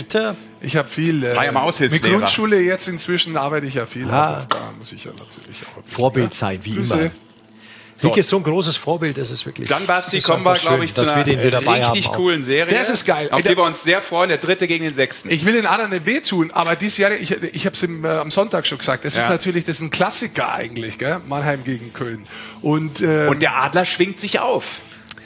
ich habe viel. War ja mal mit Grundschule jetzt inzwischen arbeite ich ja viel. Ja. Da muss ich ja natürlich auch Vorbild sein, wie Grüße. immer. Ricky ist so ein großes Vorbild, das ist wirklich. Dann, Basti, kommen wir, glaube ich, zu einer richtig coolen Serie. Das ist geil. Auf die wir uns sehr freuen, der 3. gegen den 6. Ich will den anderen nicht wehtun, aber dieses Jahr, ich habe es am Sonntag schon gesagt, das ist natürlich, das ist ein Klassiker eigentlich, gell? Mannheim gegen Köln. Und der Adler schwingt sich auf.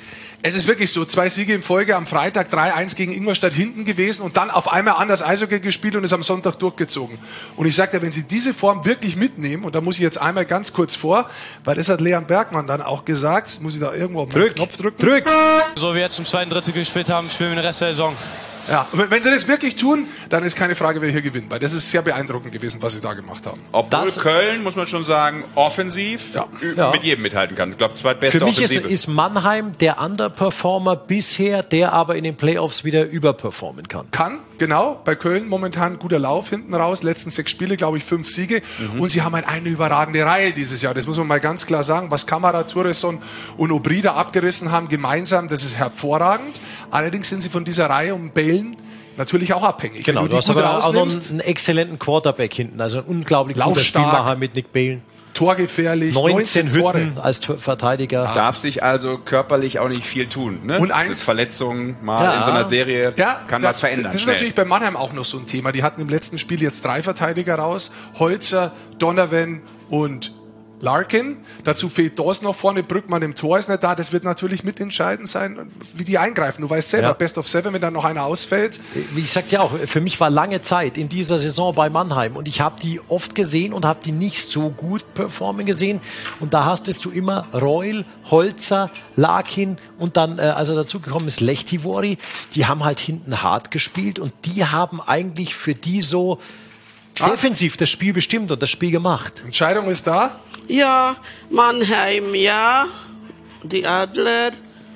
Es ist wirklich so, 2 Siege in Folge, am Freitag 3-1 gegen Ingolstadt hinten gewesen und dann auf einmal anders Eishockey gespielt und ist am Sonntag durchgezogen. Und ich sage dir, wenn sie diese Form wirklich mitnehmen, und da muss ich jetzt einmal ganz kurz vor, weil das hat Leon Bergmann dann auch gesagt, muss ich da irgendwo auf den Knopf drücken? Drück! So wie wir jetzt zum 2. Drittel gespielt haben, spielen wir den Rest der Saison. Ja, und wenn sie das wirklich tun, dann ist keine Frage, wer hier gewinnt, weil das ist sehr beeindruckend gewesen, was sie da gemacht haben. Obwohl Köln, muss man schon sagen, offensiv mit jedem mithalten kann. Ich glaube, zweitbeste Offensive. Offensive. Für mich ist Mannheim der Underperformer bisher, der aber in den Playoffs wieder überperformen kann. Genau. Bei Köln momentan guter Lauf hinten raus. Letzten 6 Spiele, glaube ich, 5 Siege. Und sie haben halt eine überragende Reihe dieses Jahr. Das muss man mal ganz klar sagen. Was Kamara, Turesson und Obrida abgerissen haben gemeinsam, das ist hervorragend. Allerdings sind sie von dieser Reihe um Bällen natürlich auch abhängig. Genau, du hast aber auch noch einen exzellenten Quarterback hinten. Also ein unglaublich guter Spielmacher mit Nick Balen. Torgefährlich, 19 Hütten als Verteidiger. Darf sich also körperlich auch nicht viel tun. Ne? Und Verletzungen mal in so einer Serie kann was verändern. Das ist natürlich bei Mannheim auch noch so ein Thema. Die hatten im letzten Spiel jetzt 3 Verteidiger raus. Holzer, Donovan und Larkin. Dazu fehlt Dawson noch vorne, Brückmann im Tor ist nicht da. Das wird natürlich mitentscheidend sein, wie die eingreifen. Du weißt selber, Best of 7, wenn dann noch einer ausfällt. Wie ich sagte ja auch, für mich war lange Zeit in dieser Saison bei Mannheim und ich habe die oft gesehen und habe die nicht so gut performen gesehen. Und da hastest du immer Reul, Holzer, Larkin und dann, also dazu gekommen ist Lehtivori. Die haben halt hinten hart gespielt und die haben eigentlich für die so defensiv das Spiel bestimmt und das Spiel gemacht. Entscheidung ist da? Ja, Mannheim, ja. Die Adler.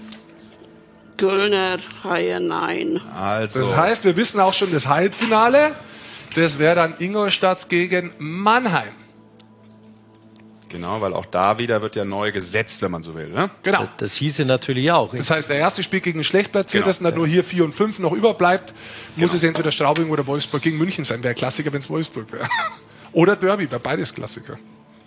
Kölner, Haie, nein. Also. Das heißt, wir wissen auch schon das Halbfinale. Das wäre dann Ingolstadt gegen Mannheim. Genau, weil auch da wieder wird ja neu gesetzt, wenn man so will. Ne? Genau. Das hieße natürlich auch. Das heißt, der erste Spiel gegen schlecht platziert Genau. ist, und nur hier 4 und 5 noch überbleibt, muss es entweder Straubing oder Wolfsburg gegen München sein. Wäre Klassiker, wenn es Wolfsburg wäre. Oder Derby, wäre beides Klassiker.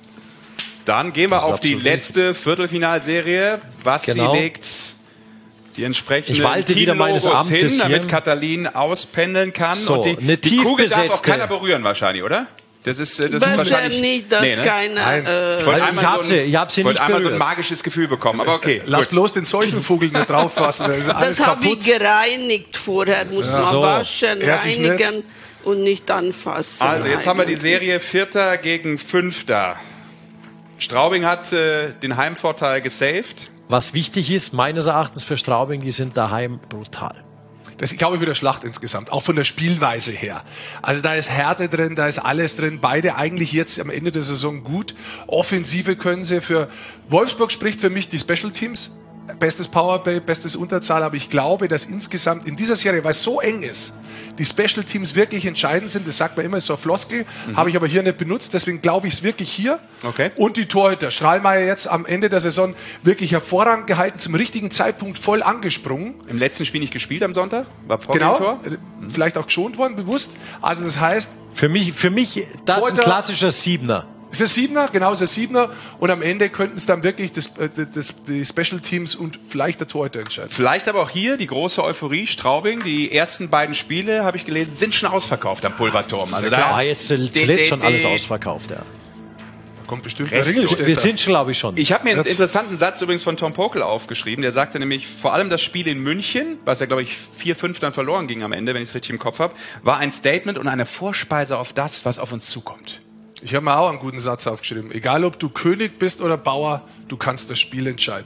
Dann gehen wir Das ist auf die absolut letzte Viertelfinalserie. Basti Genau. legt die entsprechenden Ich walte wieder meines Teamlogos hin, Amtes damit hier. Katalin auspendeln kann. So, und eine die Kugel darf auch tiefbesetzte- keiner berühren wahrscheinlich, oder? Das ist Besser wahrscheinlich nicht, dass Nee, ne? keiner... Ich wollte Ich einmal, hab sie ich wollte nicht einmal so ein berührt. magisches Gefühl bekommen, aber okay. Lass gut. bloß den Seuchenvogel nicht drauf fassen, da ist alles Das habe ich kaputt. gereinigt vorher. Muss man So. waschen, Er sich reinigen und nicht anfassen. Also, jetzt haben wir die eigentlich. Serie Vierter gegen Fünfter. Straubing hat den Heimvorteil gesaved. Was wichtig ist, meines Erachtens für Straubing, die sind daheim brutal. Das ist, glaube ich, wieder Schlacht insgesamt, auch von der Spielweise her. Also da ist Härte drin, da ist alles drin. Beide eigentlich jetzt am Ende der Saison gut. Offensive können sie. Für Wolfsburg spricht für mich die Special Teams. Bestes Powerplay, bestes Unterzahl, aber ich glaube, dass insgesamt in dieser Serie, weil es so eng ist, die Special Teams wirklich entscheidend sind. Das sagt man immer, ist so eine Floskel, habe ich aber hier nicht benutzt, deswegen glaube ich es wirklich hier. Okay. Und die Torhüter, Strahlmeier jetzt am Ende der Saison wirklich hervorragend gehalten, zum richtigen Zeitpunkt voll angesprungen. Im letzten Spiel nicht gespielt am Sonntag, war vor Genau, dem Tor. vielleicht auch geschont worden, bewusst. Also das heißt, Für mich das ist ein Torhüter- klassischer Siebener. es ist der Siebener, genau, es ist der Siebener. Und am Ende könnten es dann wirklich die Special Teams und vielleicht der Torhüter entscheiden. Vielleicht aber auch hier die große Euphorie. Straubing, die ersten beiden Spiele, habe ich gelesen, sind schon ausverkauft am Pulverturm. Also Ja, jetzt zuletzt schon alles ausverkauft. Ja. Kommt bestimmt Restlos. der Ringelstädter. Wir sind schon, glaube ich, schon. Ich habe mir einen Jetzt- interessanten Satz übrigens von Tom Pokel aufgeschrieben. Der sagte nämlich, vor allem das Spiel in München, was ja, glaube ich, 4-5 dann verloren ging am Ende, wenn ich es richtig im Kopf habe, war ein Statement und eine Vorspeise auf das, was auf uns zukommt. Ich habe mir auch einen guten Satz aufgeschrieben. Egal, ob du König bist oder Bauer, du kannst das Spiel entscheiden.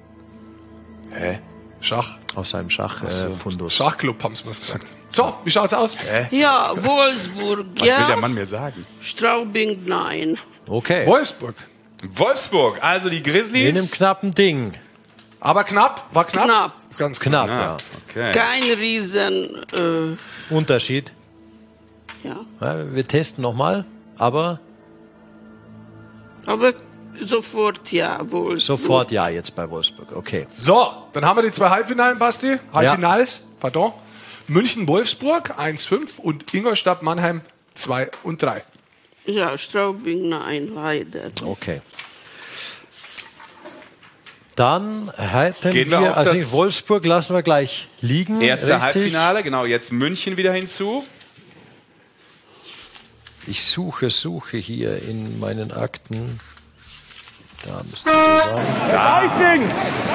Hä? Schach. Aus seinem Schachfundus. Schachclub haben sie mir gesagt. So, wie schaut's aus? Ja, Wolfsburg, Was will der ja. Mann mir sagen? Straubing, nein. Okay. Wolfsburg. Wolfsburg, also die In einem Grizzlies. knappen Ding. Aber knapp, war knapp. Knapp. Ganz knapp. Knapp, ja. Okay. Kein Riesen... Unterschied. ja. Ja, wir testen nochmal, aber Aber sofort ja, Wolfsburg. sofort ja jetzt bei Wolfsburg. Okay. So, dann haben wir die zwei Halbfinalen, Basti. Halbfinals, pardon. München-Wolfsburg 1-5 und Ingolstadt-Mannheim 2 und 3. Ja, Straubing, nein, leider. Okay. Dann hätten Gehen wir wir, auf also das- in Wolfsburg lassen wir gleich liegen. Erste richtig. Halbfinale, genau, jetzt München wieder hinzu. Ich suche hier in meinen Akten. Da müsste es sein.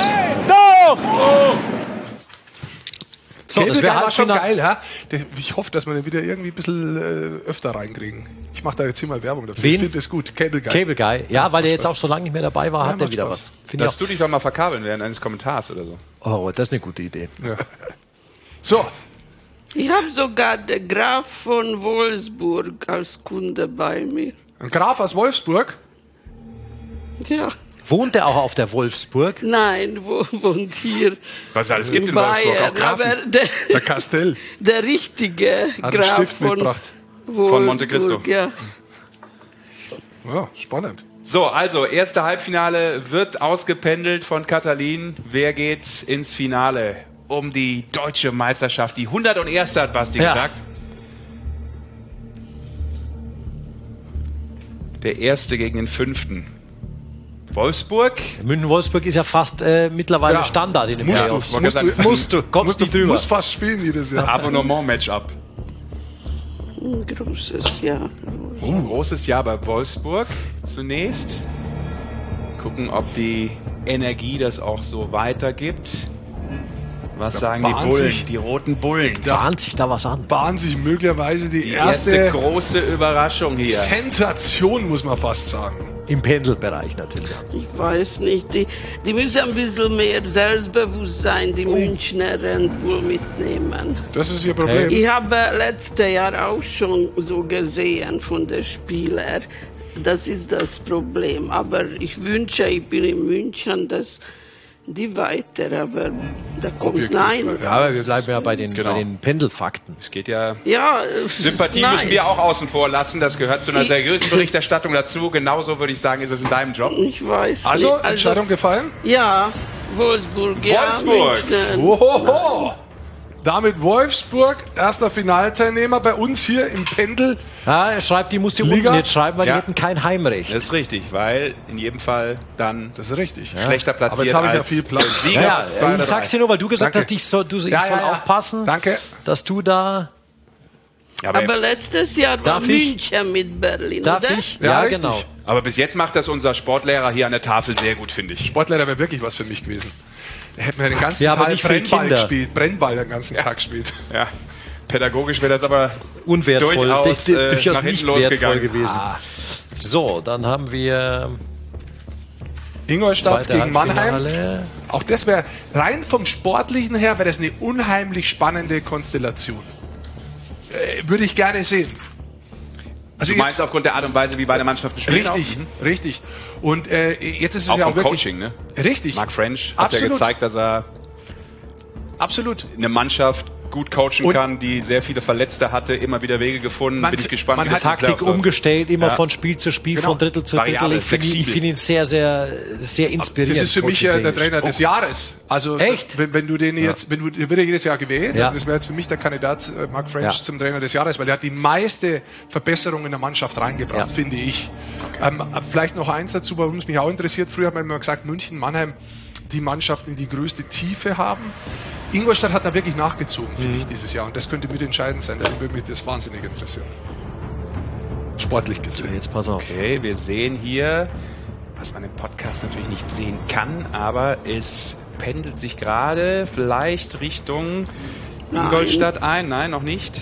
So, das Cable wäre Guy war schon Halbfinale. geil, ja? Ich hoffe, dass wir den wieder irgendwie ein bisschen öfter reinkriegen. Ich mache da jetzt hier mal Werbung dafür. Wen? Ich finde das gut. Cable Guy. Cable Guy. Ja, weil der jetzt auch so lange nicht mehr dabei war, Ja, hat er macht wieder Spaß. was. Finde ich Lass du dich doch mal verkabeln während eines Kommentars oder so. auch. Oh, das ist eine gute Idee. So, Ich habe sogar den Graf von Wolfsburg als Kunde bei mir. ein Graf aus Wolfsburg. Ja, Wohnt er auch auf der Wolfsburg? nein, wo wohnt hier Was es alles gibt in in Wolfsburg, auch Bayern. Grafen. Aber Der Castell. der richtige Hat einen Graf Stift von mitgebracht. Wolfsburg. Von Monte Cristo. Ja. Ja, spannend. So, also, erste Halbfinale wird ausgependelt von Katalin. Wer geht ins Finale um die deutsche Meisterschaft? Die 101. hat Basti Ja. gesagt. Der Erste gegen den Fünften. Wolfsburg. München-Wolfsburg ist ja fast mittlerweile Ja. Standard in den Musst Playoffs. du, Musst du, kommst nicht drüber. Muss fast spielen jedes Jahr. Abonnement-Matchup. Ein großes Jahr. Großes Jahr bei Wolfsburg zunächst. Gucken, ob die Energie das auch so weitergibt. Was sagen die bahnt Bullen? sich- Die roten Bullen. Bahnt sich da was an? Bahnt sich möglicherweise die Die erste erste große Überraschung hier. Sensation, muss man fast sagen. Im Pendelbereich natürlich. Ich weiß nicht, die müssen ein bisschen mehr Selbstbewusstsein, die Münchner Red Bull mitnehmen. Das ist ihr Problem. Ich habe letztes Jahr auch schon so gesehen von den Spielern. Das ist das Problem. Aber ich wünsche, ich bin in München, dass Die weiter, aber da kommt nein. Ja, aber wir bleiben ja bei den Pendelfakten. Es geht ja. Ja, Sympathie müssen wir auch außen vor lassen. Das gehört zu einer seriösen Berichterstattung dazu. Genauso würde ich sagen, ist es in deinem Job. Ich weiß Also, nicht. Entscheidung gefallen? Ja, Wolfsburg. Wolfsburg. Ja, Ohoho. Damit Wolfsburg, erster Finalteilnehmer bei uns hier im Pendel. Ja, er schreibt, die muss die Liga? unten jetzt schreiben, weil Ja. die hätten kein Heimrecht. Das ist richtig, weil in jedem Fall dann Das ist richtig. schlechter platziert Aber jetzt habe ich ja als viel Platz. Sieger. Ja, aus 2 oder ich 3. sag's dir nur, weil du gesagt Danke. hast, ich soll aufpassen, Danke. dass du da... Ja, aber letztes Jahr war Darf ich? München mit Berlin, Darf oder? ich? Ja, Ja, richtig. genau. aber bis jetzt macht das unser Sportlehrer hier an der Tafel sehr gut, finde ich. Sportlehrer wäre wirklich was für mich gewesen. Da hätten wir den ganzen Ja, aber Tag nicht für die Brennball Kinder. gespielt. Brennball den ganzen Tag gespielt. Ja, pädagogisch wäre das aber Unwertvoll. durchaus, Durchaus nach hinten nicht wertvoll losgegangen. gewesen. So, dann haben wir... Ingolstadt zweite gegen Mannheim. Halbfinale. Auch das wäre, rein vom Sportlichen her, wäre das eine unheimlich spannende Konstellation. Würde ich gerne sehen. Also Du meinst aufgrund der Art und Weise, wie beide Mannschaften spielen? richtig, richtig. Und jetzt ist es Auch ja vom auch wirklich Coaching, ne? richtig. Mark French hat ja Absolut. gezeigt, dass er Absolut. eine Mannschaft gut coachen Und- kann, die sehr viele Verletzte hatte, immer wieder Wege gefunden. Man- Bin ich gespannt, man wie das hat in den Playoffs Taktik läuft. umgestellt, immer Ja. von Spiel zu Spiel, Genau. von Drittel zu Drittel. Variabel, Ich finde ihn, flexibel. find ihn sehr, sehr, sehr inspirierend. Das ist für mich der coaching-technisch. Trainer des Jahres. Also Echt? wenn du den jetzt, wenn du der wird ja jedes Jahr gewählt, Ja. also das wäre jetzt für mich der Kandidat Mark French Ja. zum Trainer des Jahres, weil er hat die meiste Verbesserung in der Mannschaft reingebracht, Ja. finde ich. Vielleicht noch eins dazu, warum es mich auch interessiert. Früher hat man immer gesagt, München, Mannheim, die Mannschaften, die die größte Tiefe haben. Ingolstadt hat da wirklich nachgezogen, finde ich, dieses Jahr. Und das könnte mitentscheidend sein. Deswegen würde mich das wahnsinnig interessieren. Sportlich gesehen. Jetzt pass auf. Okay, wir sehen hier, was man im Podcast natürlich nicht sehen kann, aber es pendelt sich gerade vielleicht Richtung Ingolstadt ein. Nein, noch nicht.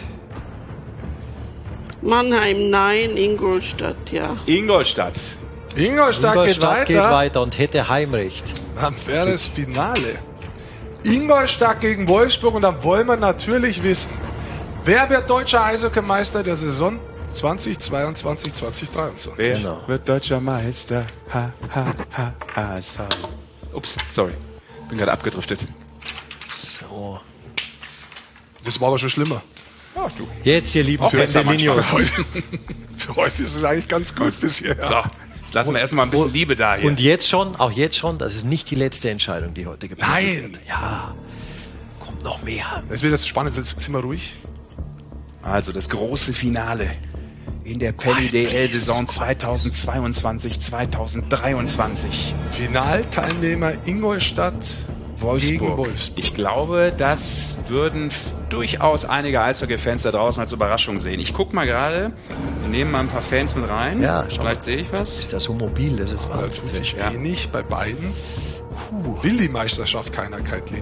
Mannheim, nein, Ingolstadt, ja. Ingolstadt. Ingolstadt geht weiter. und hätte Heimrecht. Dann wäre das Finale. Ingolstadt gegen Wolfsburg und dann wollen wir natürlich wissen, wer wird deutscher Eishockeymeister der Saison 2022, 2023? Wer Genau. wird deutscher Meister? Ha, ha, ha, ha, so. Ups, sorry. Bin gerade abgedriftet. So. Das war aber schon schlimmer. Jetzt, ihr lieben besser Pendelinos. Für heute ist es eigentlich ganz gut bisher. So, jetzt lassen wir erstmal ein bisschen Liebe da hier. Und jetzt schon, auch jetzt schon, das ist nicht die letzte Entscheidung, die heute geplant Nein. wird. Ja, kommt noch mehr. Es wird jetzt spannend, jetzt sind wir ruhig. Also das große Finale in der Penny DL-Saison 2022, 2023. Finalteilnehmer Ingolstadt gegen Wolfsburg. Ich glaube, das würden durchaus einige Eishockey-Fans da draußen als Überraschung sehen. Ich gucke mal gerade, wir nehmen mal ein paar Fans mit rein. Ja, schau Vielleicht sehe ich was. Ist das so mobil, das ist Da Wahnsinn. tut sich Ja. wenig bei beiden. Will die Meisterschaft keiner, Kaitlin?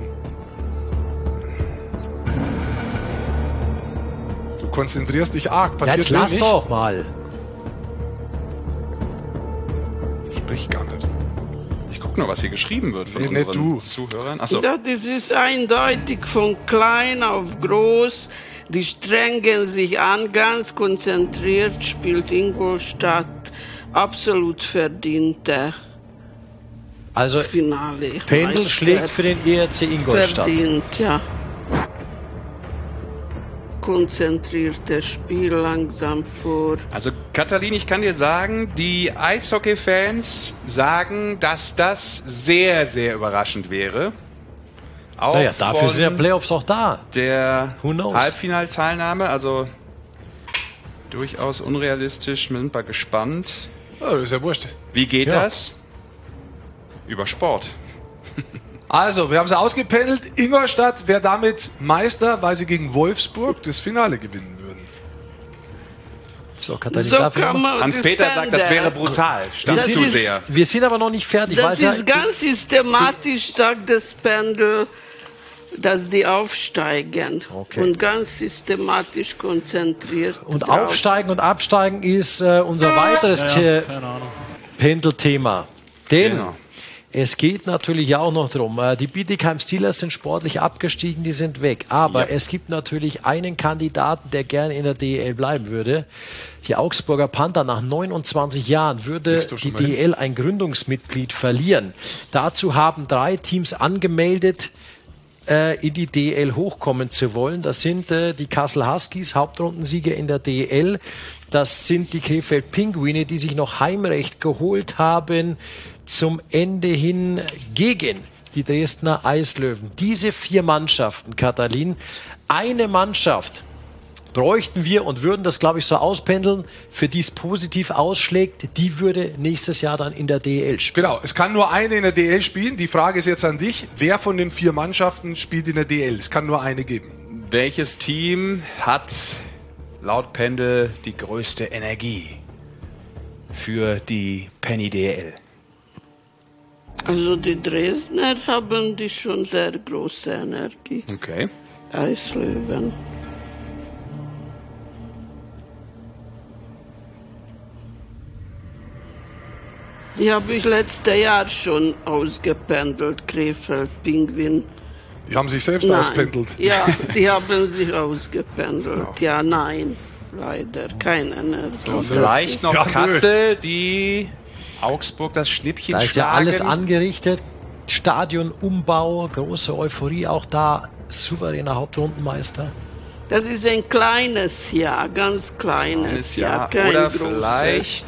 Du konzentrierst dich arg. Passiert Jetzt lass wenig. doch mal. Sprich gar nicht. Ich gucke nur, was hier geschrieben wird von Nee, nicht unseren du. Zuhörern. Achso, Ja, das ist eindeutig von klein auf groß. Die strengen sich an, ganz konzentriert spielt Ingolstadt. Absolut verdiente Also, Finale. Pendel Meister. schlägt für den ERC Ingolstadt. Verdient, ja. Konzentriertes Spiel langsam vor. also Katalin, ich kann dir sagen, die Eishockey-Fans sagen, dass das sehr, sehr überraschend wäre. Auch Naja, dafür von sind ja Playoffs auch da. der Who knows? Halbfinalteilnahme, also durchaus unrealistisch. Wir sind mal gespannt. Oh, ist ja wurscht. Wie geht Ja. das? Über Sport. Also, wir haben sie ausgependelt. Ingolstadt wäre damit Meister, weil sie gegen Wolfsburg das Finale gewinnen würden. So, Katharina, So darf ich kann noch? man Hans-Peter sagt, das wäre brutal. Stand Das zu ist- sehr. Wir sind aber noch nicht fertig. Das weil es ja- ist ganz systematisch, sagt das Pendel, dass die aufsteigen. Okay. Und ganz systematisch konzentriert. Und drauf. Aufsteigen und Absteigen ist unser weiteres Pendelthema. Denn Genau. Es geht natürlich auch noch darum, die Bietigheim Steelers sind sportlich abgestiegen, die sind weg. Aber es gibt natürlich einen Kandidaten, der gerne in der DEL bleiben würde. Die Augsburger Panther nach 29 Jahren würde die DEL ein Gründungsmitglied verlieren. Dazu haben 3 Teams angemeldet, in die DEL hochkommen zu wollen. Das sind die Kassel Huskies, Hauptrundensieger in der DEL. Das sind die Krefeld Pinguine, die sich noch Heimrecht geholt haben zum Ende hin gegen die Dresdner Eislöwen. Diese 4 Mannschaften, Katalin, eine Mannschaft bräuchten wir und würden das, glaube ich, so auspendeln, für die es positiv ausschlägt, die würde nächstes Jahr dann in der DEL spielen. Genau, es kann nur eine in der DEL spielen. Die Frage ist jetzt an dich, wer von den 4 Mannschaften spielt in der DEL? Es kann nur eine geben. Welches Team hat laut Pendel die größte Energie für die Penny DEL? Also die Dresdner haben die schon sehr große Energie. Okay. Eislöwen. Die habe ich letztes Jahr schon ausgependelt, Krefeld, Pinguin. Die haben sich selbst auspendelt. Ja, die haben sich ausgependelt. Ja, nein, leider, keine Energie. So, vielleicht noch Kassel, die Augsburg das Schnippchen da ist schlagen. ja alles angerichtet, Stadionumbau, große Euphorie auch da, souveräner Hauptrundenmeister. Das ist ein kleines Jahr, ganz kleines Jahr. Kein Oder großes. vielleicht,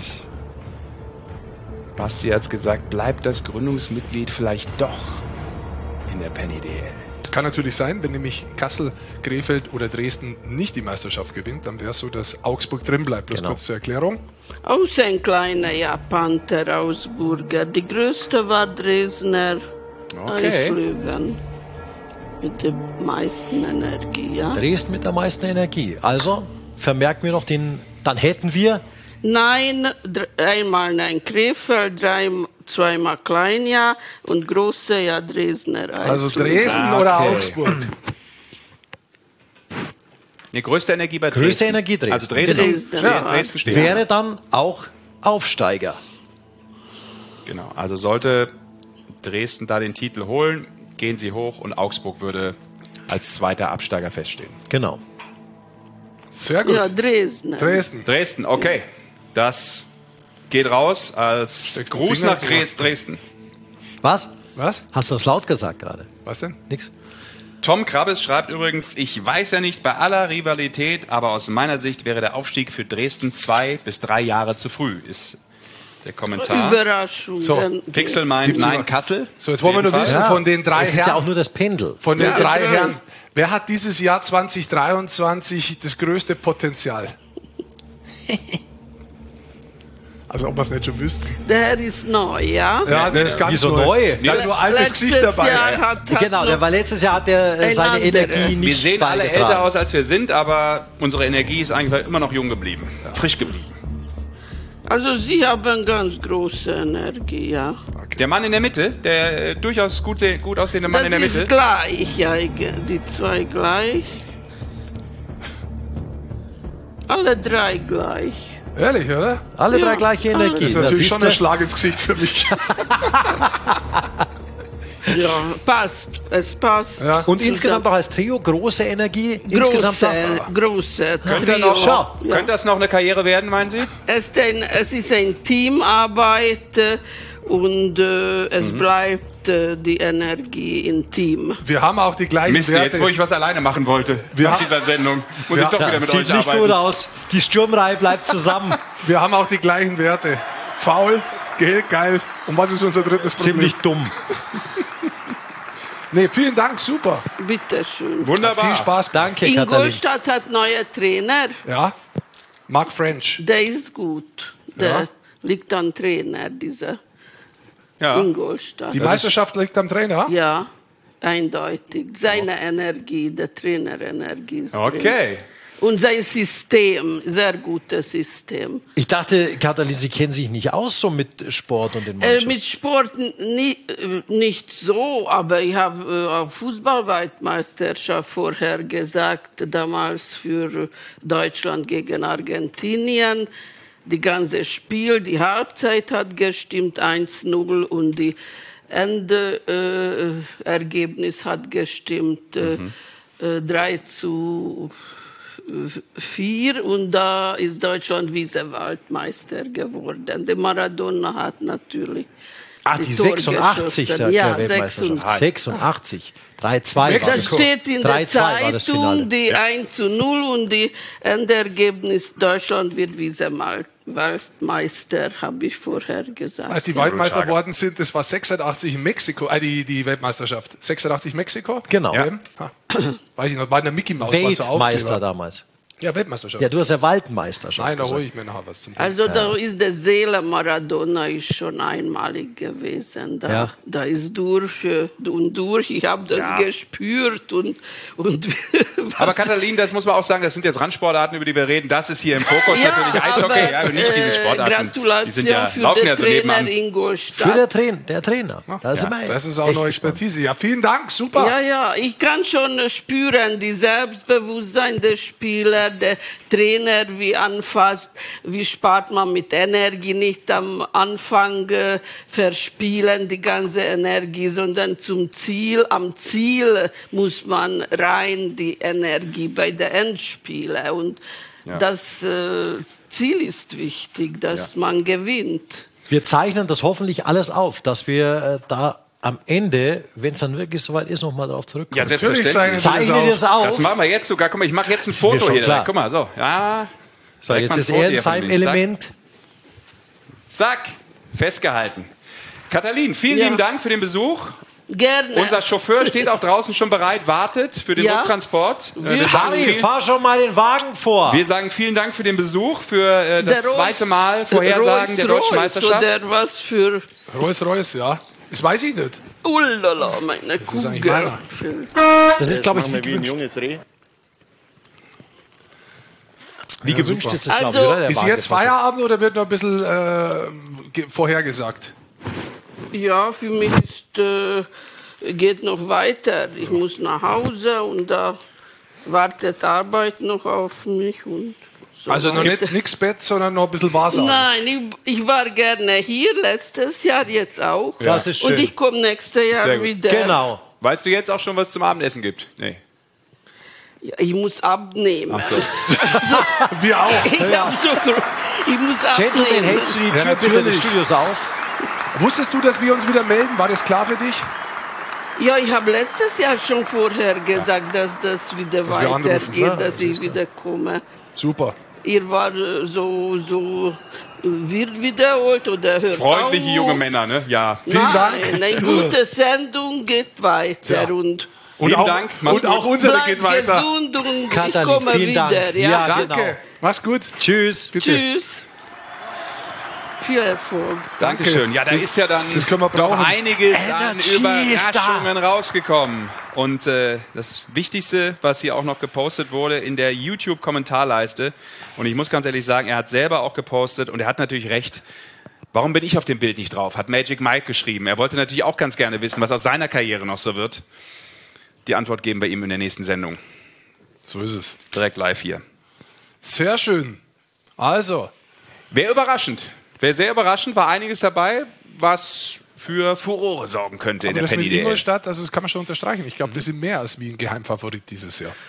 Basti hat es gesagt, bleibt das Gründungsmitglied vielleicht doch in der Penny DEL. Kann natürlich sein, wenn nämlich Kassel, Krefeld oder Dresden nicht die Meisterschaft gewinnt, dann wäre es so, dass Augsburg drin bleibt. Bloß kurz zur Erklärung. Auch ein kleiner Panther, Augsburger. Die größte war Dresdner Eislöwen. Mit der meisten Energie, ja. Dresden mit der meisten Energie. Also, vermerken wir noch den, dann hätten wir... Nein, einmal nein, Krefeld, zweimal klein, ja, und große, ja, Dresdner Eislöwen. Also Dresden oder Augsburg? Die größte Energie bei Dresden. Größte Energie Dresden. Also Dresden steht. Wäre dann auch Aufsteiger. Genau, also sollte Dresden da den Titel holen, gehen sie hoch und Augsburg würde als zweiter Absteiger feststehen. Genau. Sehr gut. Ja, Dresden. Dresden, okay. Das geht raus als Gruß nach Dresden. Was? Was? Hast du das laut gesagt gerade? Was denn? Nix. Tom Krabbes schreibt übrigens, ich weiß ja nicht bei aller Rivalität, aber aus meiner Sicht wäre der Aufstieg für Dresden 2 bis 3 Jahre zu früh, ist der Kommentar. Überraschung. So, Pixel meint, nein, Kassel. So, jetzt wollen wir nur wissen, von den 3 Herren. Das ist ja auch nur das Pendel. Von den 3 Herren. Wer hat dieses Jahr 2023 das größte Potenzial? Also, ob wir es nicht schon wüssten. Der ist neu, ja? Ja, der ist ganz Wieso neu? Der hat nur altes Gesicht dabei. Genau, weil letztes Jahr hat er seine Energie nicht Wir sehen alle beigetragen. älter aus, als wir sind, aber unsere Energie ist eigentlich immer noch jung geblieben, frisch geblieben. Also Sie haben ganz große Energie, ja. Der Mann in der Mitte, der durchaus gut aussehende Mann in der Das Mitte. ist gleich, ja, die 2 gleich. Alle 3 gleich. Ehrlich, oder? Alle 3 gleiche Energie. Das ist natürlich schon ein Schlag ins Gesicht für mich. Ja, passt. Es passt. Ja. Und insgesamt auch als Trio große Energie. Insgesamt Große Könnte das noch eine Karriere werden, meinen Sie? Es ist ein Teamarbeit und es bleibt die Energie im Team. Wir haben auch die gleichen Mist, Werte. jetzt wo ich was alleine machen wollte nach dieser Sendung, muss ich doch wieder mit euch sieht nicht arbeiten. gut aus. Die Sturmreihe bleibt zusammen. Wir haben auch die gleichen Werte. Faul, Geld, geil. Und was ist unser drittes Problem? Ziemlich dumm. Nee, vielen Dank, super. Bitte schön. Wunderbar. Viel Spaß. Danke, Katalin. Ingolstadt hat neue Trainer. Ja, Mark French. Der ist gut. Der liegt am Trainer, dieser Ingolstadt. Die Meisterschaft liegt am Trainer? Ja, eindeutig. Seine Energie, der Trainerenergie ist drin. Okay. Und sein System, sehr gutes System. Ich dachte, Katalin, Sie kennen sich nicht aus so mit Sport und den Mannschaften. Mit Sport nicht so, aber ich habe auch Fußball-Weltmeisterschaft vorher gesagt, damals für Deutschland gegen Argentinien. Die ganze Spiel, die Halbzeit hat gestimmt, 1-0 und die Endergebnis hat gestimmt. 3:4 und da ist Deutschland Vize-Weltmeister geworden. Der Maradona hat natürlich die 86 Tor der ja, Weltmeisterschaft. 86. 3-2. Das steht in der Zeitung, die 1:0 und die Endergebnis Deutschland wird Vize-Weltmeister, habe ich vorher gesagt. Als die Weltmeister geworden sind, das war 86 in Mexiko, die Weltmeisterschaft. 86 Mexiko? Genau. Ja. Weiß ich noch, bei der Mickey Maus war so Weltmeister damals. Ja, Weltmeisterschaft. Ja, du hast ja Waldmeisterschaft. Nein, da hole ich mir nachher was zum Tun. Also da ist der Seele Maradona ist schon einmalig gewesen. Da ist durch und durch. Ich habe das gespürt und aber Katalin, das muss man auch sagen, das sind jetzt Randsportarten, über die wir reden. Das ist hier im Fokus natürlich Eishockey, aber nicht diese Sportarten. Gratulation die sind ja, für laufen den ja so Trainer nebenan. Ingolstadt. Für der Trainer. Das ist auch noch Expertise. Ja, vielen Dank, super. Ja, ich kann schon spüren, die Selbstbewusstsein der Spieler, der Trainer, wie anfasst, wie spart man mit Energie, nicht am Anfang verspielen die ganze Energie, sondern am Ziel muss man rein die Energie bei der Endspiele und das Ziel ist wichtig, dass man gewinnt. Wir zeichnen das hoffentlich alles auf, dass wir da am Ende, wenn es dann wirklich soweit ist, nochmal darauf zurückkommen. Ja, selbstverständlich. Zeichnen wir das auf. Das machen wir jetzt sogar. Guck mal, ich mache jetzt ein Foto hier. Guck mal, so. Ja. So, jetzt ist er in seinem Element. Zack. Festgehalten. Katalin, vielen lieben Dank für den Besuch. Gerne. Unser Chauffeur steht auch draußen schon bereit, wartet für den Rücktransport. Harry, fahr schon mal den Wagen vor. Wir sagen vielen Dank für den Besuch, für das zweite Mal Vorhersagen der deutschen Meisterschaft. Oder was für Rolls-Royce, ja. Das weiß ich nicht. Ullala, meine Kugel. Das ist, glaube ich, wie ein junges Reh. Wie gewünscht ist das, glaube ich, Also, oder? Ist jetzt Feierabend oder wird noch ein bisschen vorhergesagt? Ja, für mich geht noch weiter. Ich muss nach Hause und da wartet Arbeit noch auf mich. Und so also noch nicht nichts Bett, sondern noch ein bisschen Wahrsagen. Nein, ich war gerne hier, letztes Jahr jetzt auch. Ja. Das ist schön. Und ich komme nächstes Jahr wieder. Genau. Weißt du jetzt auch schon, was es zum Abendessen gibt? Nee. Ja, ich muss abnehmen. Ach so. Wir auch. Ich muss Gentleman, abnehmen. hältst du die Tür bitte des Studios auf? Wusstest du, dass wir uns wieder melden? War das klar für dich? Ja, ich habe letztes Jahr schon vorher gesagt, dass das wieder weitergeht, dass ich wieder komme. Super. Ihr war wird wiederholt oder hört Freundliche auf. junge Männer, ne? Ja. Vielen Dank. Eine gute Sendung geht weiter. Ja. Und Vielen Dank. Und auch unsere bleibt geht weiter. gesund und Katalin, ich komme vielen wieder. Dank. Ja. Ja, Danke. genau. Mach's gut. Tschüss. Bitte. Tschüss. Viel Erfolg. Dankeschön. Ja, da ist ja dann Das können wir noch brauchen. einiges an Energy ist da. Überraschungen rausgekommen. Und das Wichtigste, was hier auch noch gepostet wurde, in der YouTube-Kommentarleiste. Und ich muss ganz ehrlich sagen, er hat selber auch gepostet und er hat natürlich recht. Warum bin ich auf dem Bild nicht drauf? Hat Magic Mike geschrieben. Er wollte natürlich auch ganz gerne wissen, was aus seiner Karriere noch so wird. Die Antwort geben wir ihm in der nächsten Sendung. So ist es. Direkt live hier. Sehr schön. Also, Wäre sehr überraschend, war einiges dabei, was für Furore sorgen könnte in der das mit Penny DL. Ingolstadt, also das kann man schon unterstreichen. Ich glaube, das sind mehr als wie ein Geheimfavorit dieses Jahr.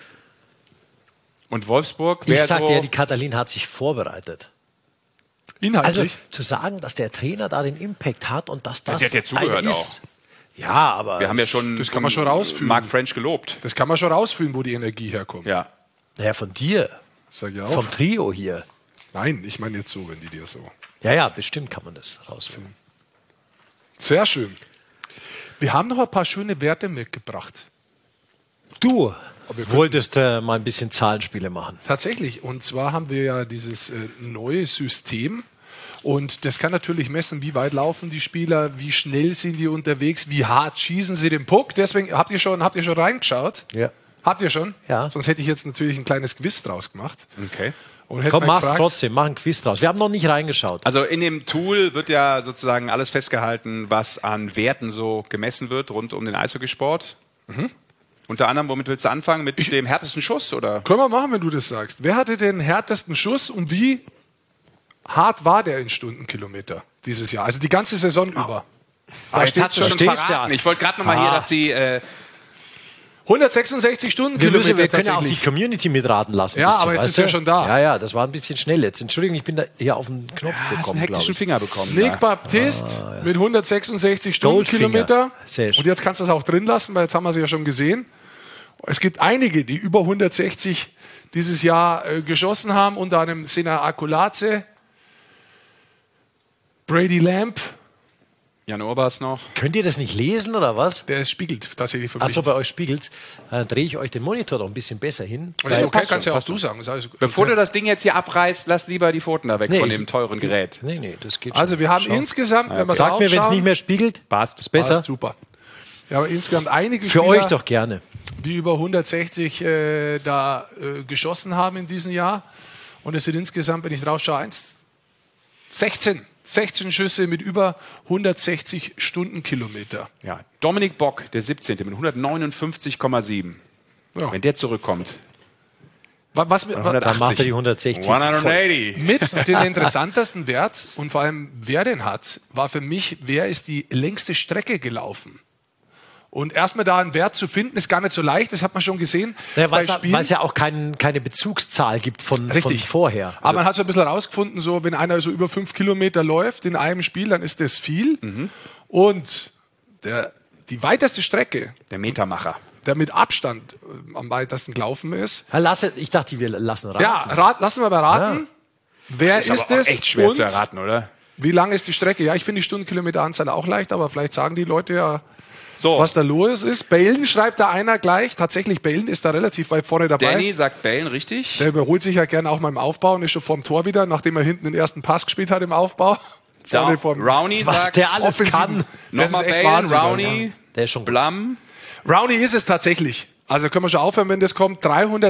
Und Wolfsburg Ich wäre sag so... dir, die Katalin hat sich vorbereitet. Also Inhaltlich. zu sagen, dass der Trainer da den Impact hat und dass das Sie hat ja zugehört eine ist. Ja, aber Wir haben ja schon Das kann man schon rausfühlen. Mark French gelobt. Das kann man schon rausfühlen, wo die Energie herkommt. Ja. naja, von dir, Sag ich auch. vom Trio hier. Nein, ich meine jetzt so, wenn die dir so. Ja, bestimmt kann man das rausfinden. Sehr schön. Wir haben noch ein paar schöne Werte mitgebracht. Du wir wolltest mal ein bisschen Zahlenspiele machen. Tatsächlich. Und zwar haben wir ja dieses neue System. Und das kann natürlich messen, wie weit laufen die Spieler, wie schnell sind die unterwegs, wie hart schießen sie den Puck. Deswegen habt ihr schon reingeschaut? Ja. Habt ihr schon? Ja. Sonst hätte ich jetzt natürlich ein kleines Quiz draus gemacht. Okay. Und hätte Komm, mal mach's gefragt, trotzdem, mach ein Quiz draus. Wir haben noch nicht reingeschaut. Also in dem Tool wird ja sozusagen alles festgehalten, was an Werten so gemessen wird rund um den Eishockeysport. Unter anderem, womit willst du anfangen? Mit dem härtesten Schuss? Oder? Können wir machen, wenn du das sagst. Wer hatte den härtesten Schuss und wie hart war der in Stundenkilometer dieses Jahr? Also die ganze Saison über. Jetzt hast du schon steht's verraten. ja. Ich wollte gerade noch mal hier, dass sie... 166 Stundenkilometer wir können ja auch die tatsächlich. Community mitraten lassen. Ja, bisschen, aber jetzt weißt sind wir du? schon da. Ja, das war ein bisschen schnell jetzt. Entschuldigung, ich bin da hier auf den Knopf hast einen gekommen, glaube hektischen ich. Finger bekommen. Nick da. Baptiste mit 166 Stundenkilometer. Sehr schön. Und jetzt kannst du es auch drin lassen, weil jetzt haben wir es ja schon gesehen. Es gibt einige, die über 160 dieses Jahr geschossen haben, unter anderem Sena Akulaze, Brady Lamb, Jan Urbas noch. Könnt ihr das nicht lesen oder was? der ist spiegelt tatsächlich für mich. Achso, bei euch spiegelt. Drehe ich euch den Monitor doch ein bisschen besser hin. Und ist okay, passt kannst schon, ja auch passt du sagen. Ist alles Bevor okay. du das Ding jetzt hier abreißt, lass lieber die Pfoten da weg Nee, von ich- dem teuren Gerät. Nee, das geht Also schon. wir haben insgesamt, wenn wir Sagt mir, wenn es nicht mehr spiegelt, Passt. ist besser. Passt, super. Wir haben insgesamt einige Für Spieler, euch doch gerne. die über 160 geschossen haben in diesem Jahr. Und es sind insgesamt, wenn ich drauf schaue, 16 Schüsse mit über 160 Stundenkilometer. Ja, Dominik Bock, der 17. mit 159,7. Ja. Wenn der zurückkommt. Was, Dann macht er die 160. 180. mit den interessantesten Wert und vor allem wer den hat, war für mich, wer ist die längste Strecke gelaufen? Und erstmal da einen Wert zu finden, ist gar nicht so leicht, das hat man schon gesehen. Ja, bei weil Spielen. es ja auch keine Bezugszahl gibt von Richtig. vorher. Aber man hat so ein bisschen rausgefunden, so wenn einer so über 5 Kilometer läuft in einem Spiel, dann ist das viel. Und die weiteste Strecke, Der Metermacher. der mit Abstand am weitesten gelaufen ist, Ich dachte, wir lassen raten. ja, lassen wir mal raten. Wer Das ist ist aber auch es? echt schwer und zu erraten, oder? wie lang ist die Strecke? Ja, ich finde die Stundenkilometeranzahl auch leicht, aber vielleicht sagen die Leute ja, So, was da los ist. Balen schreibt da einer gleich. Tatsächlich, Balen ist da relativ weit vorne dabei. Danny sagt Bellen, richtig? Der überholt sich ja gerne auch mal im Aufbau und ist schon vorm Tor wieder, nachdem er hinten den ersten Pass gespielt hat im Aufbau. Vorne vorm Rowney Was sagt der alles Offensiven. kann. Das nochmal ist echt Bellen, Wahnsinn, Rowney, Der ist schon Blum. Rowney ist es tatsächlich. Also können wir schon aufhören, wenn das kommt.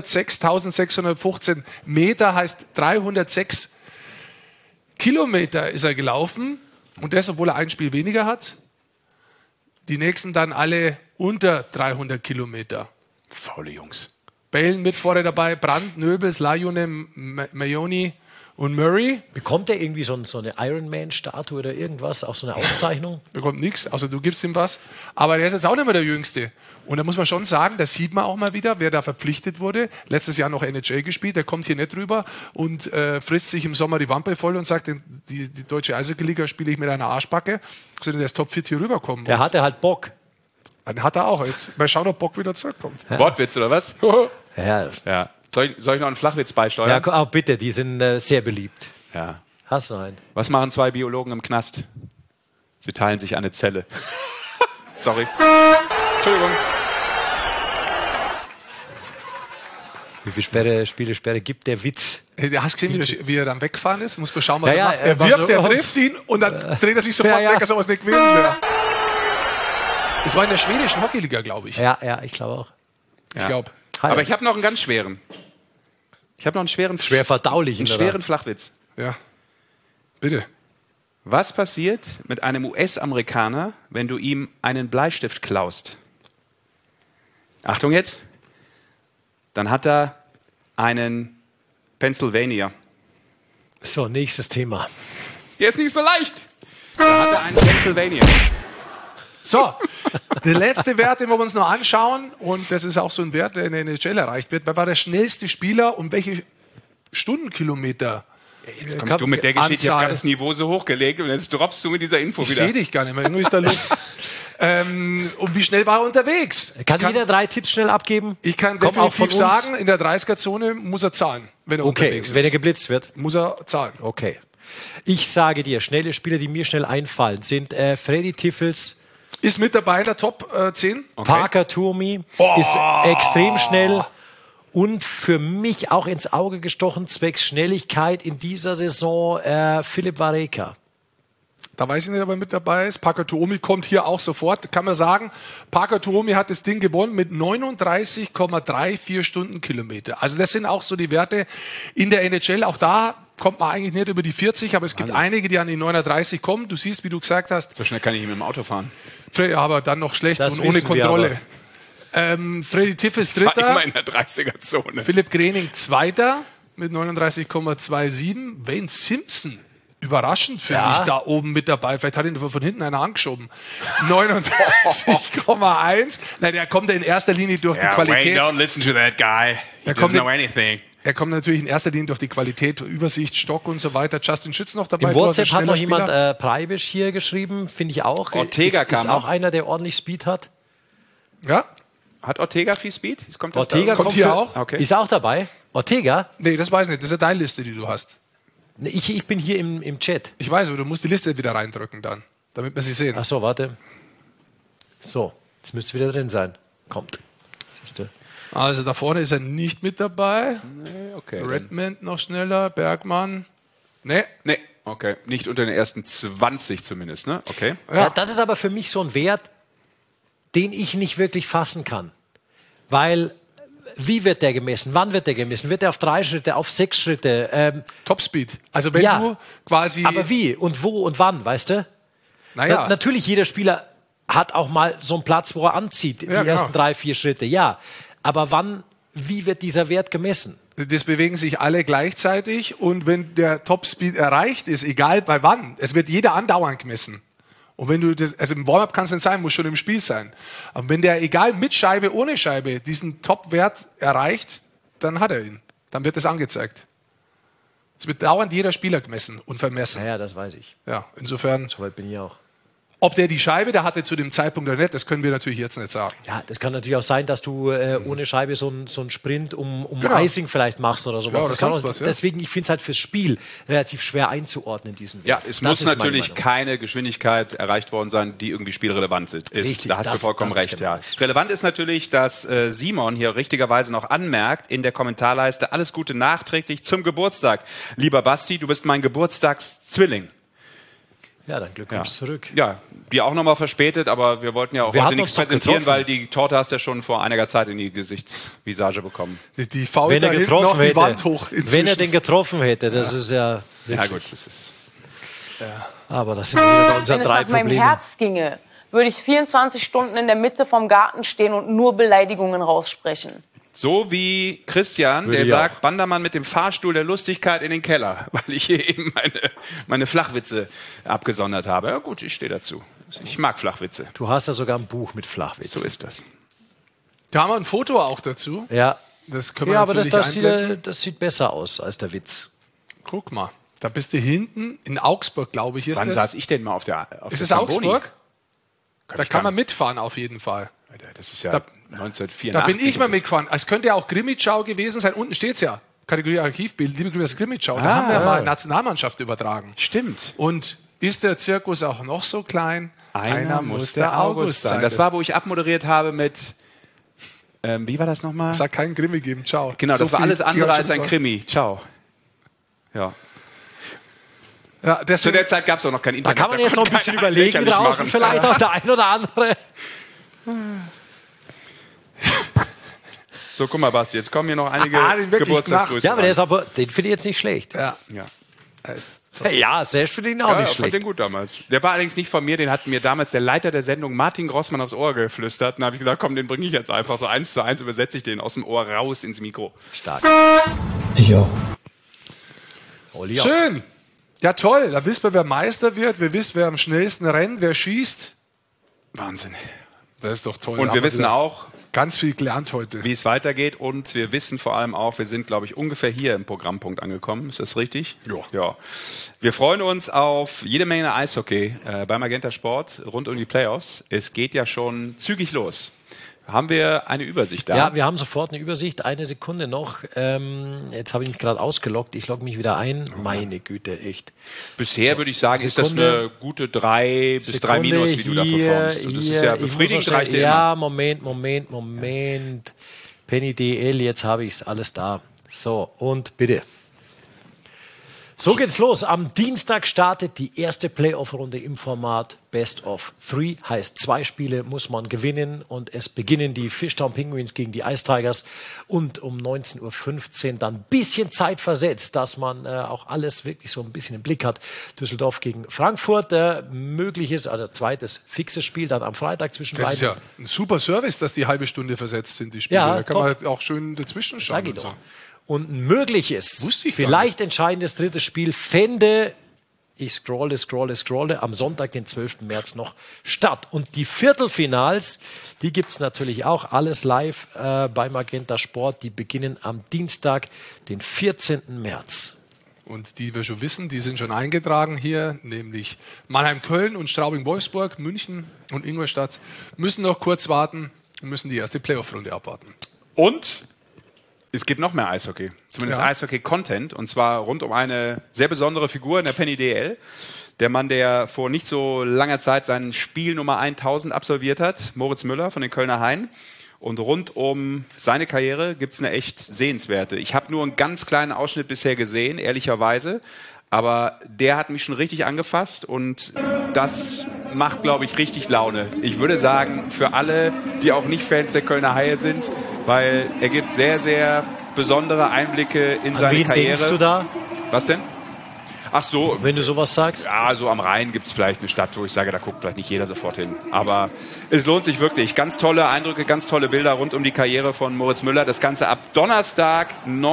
306.615 Meter heißt 306 Kilometer ist er gelaufen. Und das, obwohl er ein Spiel weniger hat. Die nächsten dann alle unter 300 Kilometer. Faule Jungs. Balen mit vorne dabei, Brandt, Nöbels, Lajunen, Mayoni und Murray. Bekommt er irgendwie so eine Ironman-Statue oder irgendwas? Auch so eine Auszeichnung? Bekommt nichts, also du gibst ihm was. Aber der ist jetzt auch nicht mehr der Jüngste. Und da muss man schon sagen, das sieht man auch mal wieder, wer da verpflichtet wurde. Letztes Jahr noch NHL gespielt, der kommt hier nicht rüber und frisst sich im Sommer die Wampe voll und sagt, die deutsche Eishockey-Liga spiele ich mit einer Arschbacke, sondern der ist topfit hier rüberkommen. Der hatte halt Bock. Dann hat er auch. Jetzt mal schauen, ob Bock wieder zurückkommt. Wortwitz, oder was? Ja, Ja. Soll ich noch einen Flachwitz ja beisteuern? auch bitte, die sind sehr beliebt. Ja. Hast du einen? Was machen zwei Biologen im Knast? Sie teilen sich eine Zelle. Sorry. Entschuldigung. Wie viele Spielesperre gibt der Witz? Du hast gesehen, wie er dann weggefahren ist? Muss man schauen, was Ja, er ja, macht. Er war wirft, so- er trifft ihn und dann dreht er sich sofort Ja, ja. weg, als ob er es nicht gewesen wäre. Das war in der schwedischen Hockeyliga, glaube ich. Ja, ich glaube auch. Ich glaube. Aber ich habe noch einen ganz schweren. Ich habe noch einen schweren, Schwer verdaulich. einen schweren Flachwitz. Ja. Bitte. Was passiert mit einem US-Amerikaner, wenn du ihm einen Bleistift klaust? Achtung jetzt. Dann hat er einen Pennsylvania. So, nächstes Thema. Der ist nicht so leicht. Dann hat er einen Pennsylvania. So, der letzte Wert, den wir uns noch anschauen, und das ist auch so ein Wert, der in der NHL erreicht wird. Wer war der schnellste Spieler und welche Stundenkilometer? Jetzt kommst du mit der Geschichte, ich habe Anzahl. gerade das Niveau so hochgelegt und jetzt droppst du mit dieser Info Ich wieder. sehe dich gar nicht mehr, irgendwie ist da Luft. Und wie schnell war er unterwegs? Kann jeder 3 Tipps schnell abgeben? Ich kann Kommt auch von definitiv uns? sagen, in der 30er-Zone muss er zahlen, wenn er Okay, unterwegs ist. wenn er geblitzt wird. Muss er zahlen. Okay. Ich sage dir, schnelle Spieler, die mir schnell einfallen, sind Freddy Tiffels, Ist mit dabei in der Top 10. Parker Turmi, ist extrem schnell und für mich auch ins Auge gestochen, zwecks Schnelligkeit in dieser Saison, Philipp Vareka. Da weiß ich nicht, ob er mit dabei ist. Parker Tuomi kommt hier auch sofort. Kann man sagen, Parker Tuomi hat das Ding gewonnen mit 39,34 Stundenkilometer. Also das sind auch so die Werte in der NHL. Auch da kommt man eigentlich nicht über die 40, aber es gibt einige, die an die 39 kommen. Du siehst, wie du gesagt hast, So schnell kann ich nicht mit dem Auto fahren. aber dann noch schlecht Das und ohne wissen wir Kontrolle. Freddy Tiffes War Dritter, immer in der 30er-Zone. Philipp Grening Zweiter mit 39,27. Wayne Simpson überraschend, finde ich, da oben mit dabei. Vielleicht hat ihn von hinten einer angeschoben. 39,1. Nein, der kommt in erster Linie durch die Qualität. Wayne, don't listen to that guy. He doesn't know anything. Er kommt natürlich in erster Linie durch die Qualität, Übersicht, Stock und so weiter. Justin Schütz noch dabei. Im WhatsApp hat noch jemand Preibisch hier geschrieben, finde ich auch. Ortega ist auch einer, der ordentlich Speed hat. Ja. Hat Ortega viel Speed? Kommt Ortega kommt hier auch. Okay. Ist auch dabei. Ortega? Nee, das weiß ich nicht. Das ist ja deine Liste, die du hast. Ich bin hier im Chat. Ich weiß, aber du musst die Liste wieder reindrücken dann, damit wir sie sehen. Ach so, warte. So, jetzt müsste wieder drin sein. Kommt. Siehste. Also da vorne ist er nicht mit dabei. Nee, okay. Redmond noch schneller, Bergmann. Nee. Nee, okay. Nicht unter den ersten 20 zumindest, ne? Okay. Ja. Das ist aber für mich so ein Wert, den ich nicht wirklich fassen kann. Weil, wie wird der gemessen? Wann wird der gemessen? Wird der auf 3 Schritte, auf 6 Schritte? Topspeed. Also wenn du quasi... Aber wie und wo und wann, weißt du? Naja. Natürlich, jeder Spieler hat auch mal so einen Platz, wo er anzieht, die ersten 3, 4 Schritte, ja. Aber wann, wie wird dieser Wert gemessen? Das bewegen sich alle gleichzeitig und wenn der Topspeed erreicht ist, egal bei wann, es wird jeder andauernd gemessen. Und wenn du das, also im Warm-up kann es nicht sein, muss schon im Spiel sein. Aber wenn der, egal mit Scheibe, ohne Scheibe, diesen Top-Wert erreicht, dann hat er ihn. Dann wird das angezeigt. Es wird dauernd jeder Spieler gemessen und vermessen. Naja, das weiß ich. Ja, insofern. Soweit bin ich auch. Ob der die Scheibe da hatte zu dem Zeitpunkt oder nicht, das können wir natürlich jetzt nicht sagen. Ja, das kann natürlich auch sein, dass du ohne Scheibe so einen Sprint um Icing vielleicht machst oder sowas. Ja, das kann auch, was, ja. Deswegen, ich finde es halt fürs Spiel relativ schwer einzuordnen, diesen Wert. Ja, es muss natürlich keine Geschwindigkeit erreicht worden sein, die irgendwie spielrelevant ist. Richtig, da hast du vollkommen recht. Ja. Relevant ist natürlich, dass Simon hier richtigerweise noch anmerkt in der Kommentarleiste, alles Gute nachträglich zum Geburtstag. Lieber Basti, du bist mein Geburtstagszwilling. Ja, dann Glückwunsch zurück. Ja, dir auch nochmal verspätet, aber wir wollten ja auch heute nichts präsentieren, weil die Torte hast du ja schon vor einiger Zeit in die Gesichtsvisage bekommen. Die fault da hinten noch die Wand hoch inzwischen. Wenn er den getroffen hätte, das ist ja... Ja gut, das ist... Ja. Aber das sind wieder bei unseren 3 Problemen. Wenn es nach meinem Herz ginge, würde ich 24 Stunden in der Mitte vom Garten stehen und nur Beleidigungen raussprechen. So wie Christian, der sagt, Bandermann mit dem Fahrstuhl der Lustigkeit in den Keller, weil ich hier eben meine Flachwitze abgesondert habe. Ja gut, ich stehe dazu. Ich mag Flachwitze. Du hast ja sogar ein Buch mit Flachwitzen. So ist das. Da haben wir ein Foto auch dazu. Ja. Das können wir natürlich einblenden. Das sieht besser aus als der Witz. Guck mal, da bist du hinten in Augsburg, glaube ich. Wann saß ich denn mal auf der Ist es Augsburg? Da kann man mitfahren auf jeden Fall. Das ist ja 1984. Da bin ich mal mitgefahren. Es könnte ja auch Grimmitschau gewesen sein. Unten steht es ja. Kategorie Archivbild. Liebe Grüße, Grimmitschau. Da haben wir mal Nationalmannschaft übertragen. Stimmt. Und ist der Zirkus auch noch so klein? Einer muss der August sein. Das war, wo ich abmoderiert habe mit... wie war das nochmal? Es hat keinen Krimi gegeben. Ciao. Genau, das war alles andere als ein Krimi. Ciao. Ja. Ja, zu der Zeit gab es auch noch kein Internet. Da kann man jetzt noch ein bisschen überlegen draußen, vielleicht auch der ein oder andere. So, guck mal, Basti, jetzt kommen hier noch einige Geburtstagsgrüße. Ja, aber den finde ich jetzt nicht schlecht. Ja. Ja, Serge finde ich ihn auch nicht ich fand schlecht. den gut damals. Der war allerdings nicht von mir, den hat mir damals der Leiter der Sendung Martin Grossmann aufs Ohr geflüstert. Und da habe ich gesagt, komm, den bringe ich jetzt einfach. So 1:1 übersetze ich den aus dem Ohr raus ins Mikro. Stark. Ich auch. Schön. Ja, toll. Da wissen wir, wer Meister wird. Wir wissen, wer am schnellsten rennt, wer schießt. Wahnsinn. Das ist doch toll. Und wir wissen auch, ganz viel gelernt heute. Wie es weitergeht. Und wir wissen vor allem auch, wir sind, glaube ich, ungefähr hier im Programmpunkt angekommen. Ist das richtig? Ja. Wir freuen uns auf jede Menge Eishockey bei Magenta Sport rund um die Playoffs. Es geht ja schon zügig los. Haben wir eine Übersicht da? Ja, wir haben sofort eine Übersicht. Eine Sekunde noch. Jetzt habe ich mich gerade ausgeloggt. Ich logge mich wieder ein. Meine Güte, echt. Bisher würde ich sagen, ist das eine gute 3 bis 3 minus, wie du da performst. Und das ist ja befriedigend, reicht dir ja, Moment. Penny DL, jetzt habe ich es alles da. So, und bitte. So geht's los. Am Dienstag startet die erste Playoff-Runde im Format Best of 3. Heißt, 2 Spiele muss man gewinnen und es beginnen die Fishtown Penguins gegen die Ice Tigers und um 19:15 Uhr dann ein bisschen Zeit versetzt, dass man auch alles wirklich so ein bisschen im Blick hat. Düsseldorf gegen Frankfurt, mögliches, also zweites fixes Spiel dann am Freitag zwischen beiden. Das ist ja ein super Service, dass die halbe Stunde versetzt sind, die Spiele. Ja, da kann man auch schön dazwischen schauen. Sag ich doch. Und ein mögliches, vielleicht entscheidendes drittes Spiel fände Ich scrolle. Am Sonntag, den 12. März noch statt. Und die Viertelfinals, die gibt es natürlich auch. Alles live bei Magenta Sport. Die beginnen am Dienstag, den 14. März. Und die wir schon wissen, die sind schon eingetragen hier, nämlich Mannheim-Köln und Straubing-Wolfsburg, München und Ingolstadt müssen noch kurz warten und müssen die erste Playoff-Runde abwarten. Und es gibt noch mehr Eishockey, zumindest Eishockey-Content, und zwar rund um eine sehr besondere Figur in der Penny DL. Der Mann, der vor nicht so langer Zeit sein Spiel Nummer 1000 absolviert hat, Moritz Müller von den Kölner Haien. Und rund um seine Karriere gibt es eine echt sehenswerte. Ich habe nur einen ganz kleinen Ausschnitt bisher gesehen, ehrlicherweise. Aber der hat mich schon richtig angefasst und das macht, glaube ich, richtig Laune. Ich würde sagen, für alle, die auch nicht Fans der Kölner Haie sind, weil er gibt sehr, sehr besondere Einblicke in seine Karriere. Denkst du da? Was denn? Ach so. Wenn du sowas sagst? Ja, so am Rhein gibt es vielleicht eine Stadt, wo ich sage, da guckt vielleicht nicht jeder sofort hin. Aber es lohnt sich wirklich. Ganz tolle Eindrücke, ganz tolle Bilder rund um die Karriere von Moritz Müller. Das Ganze ab Donnerstag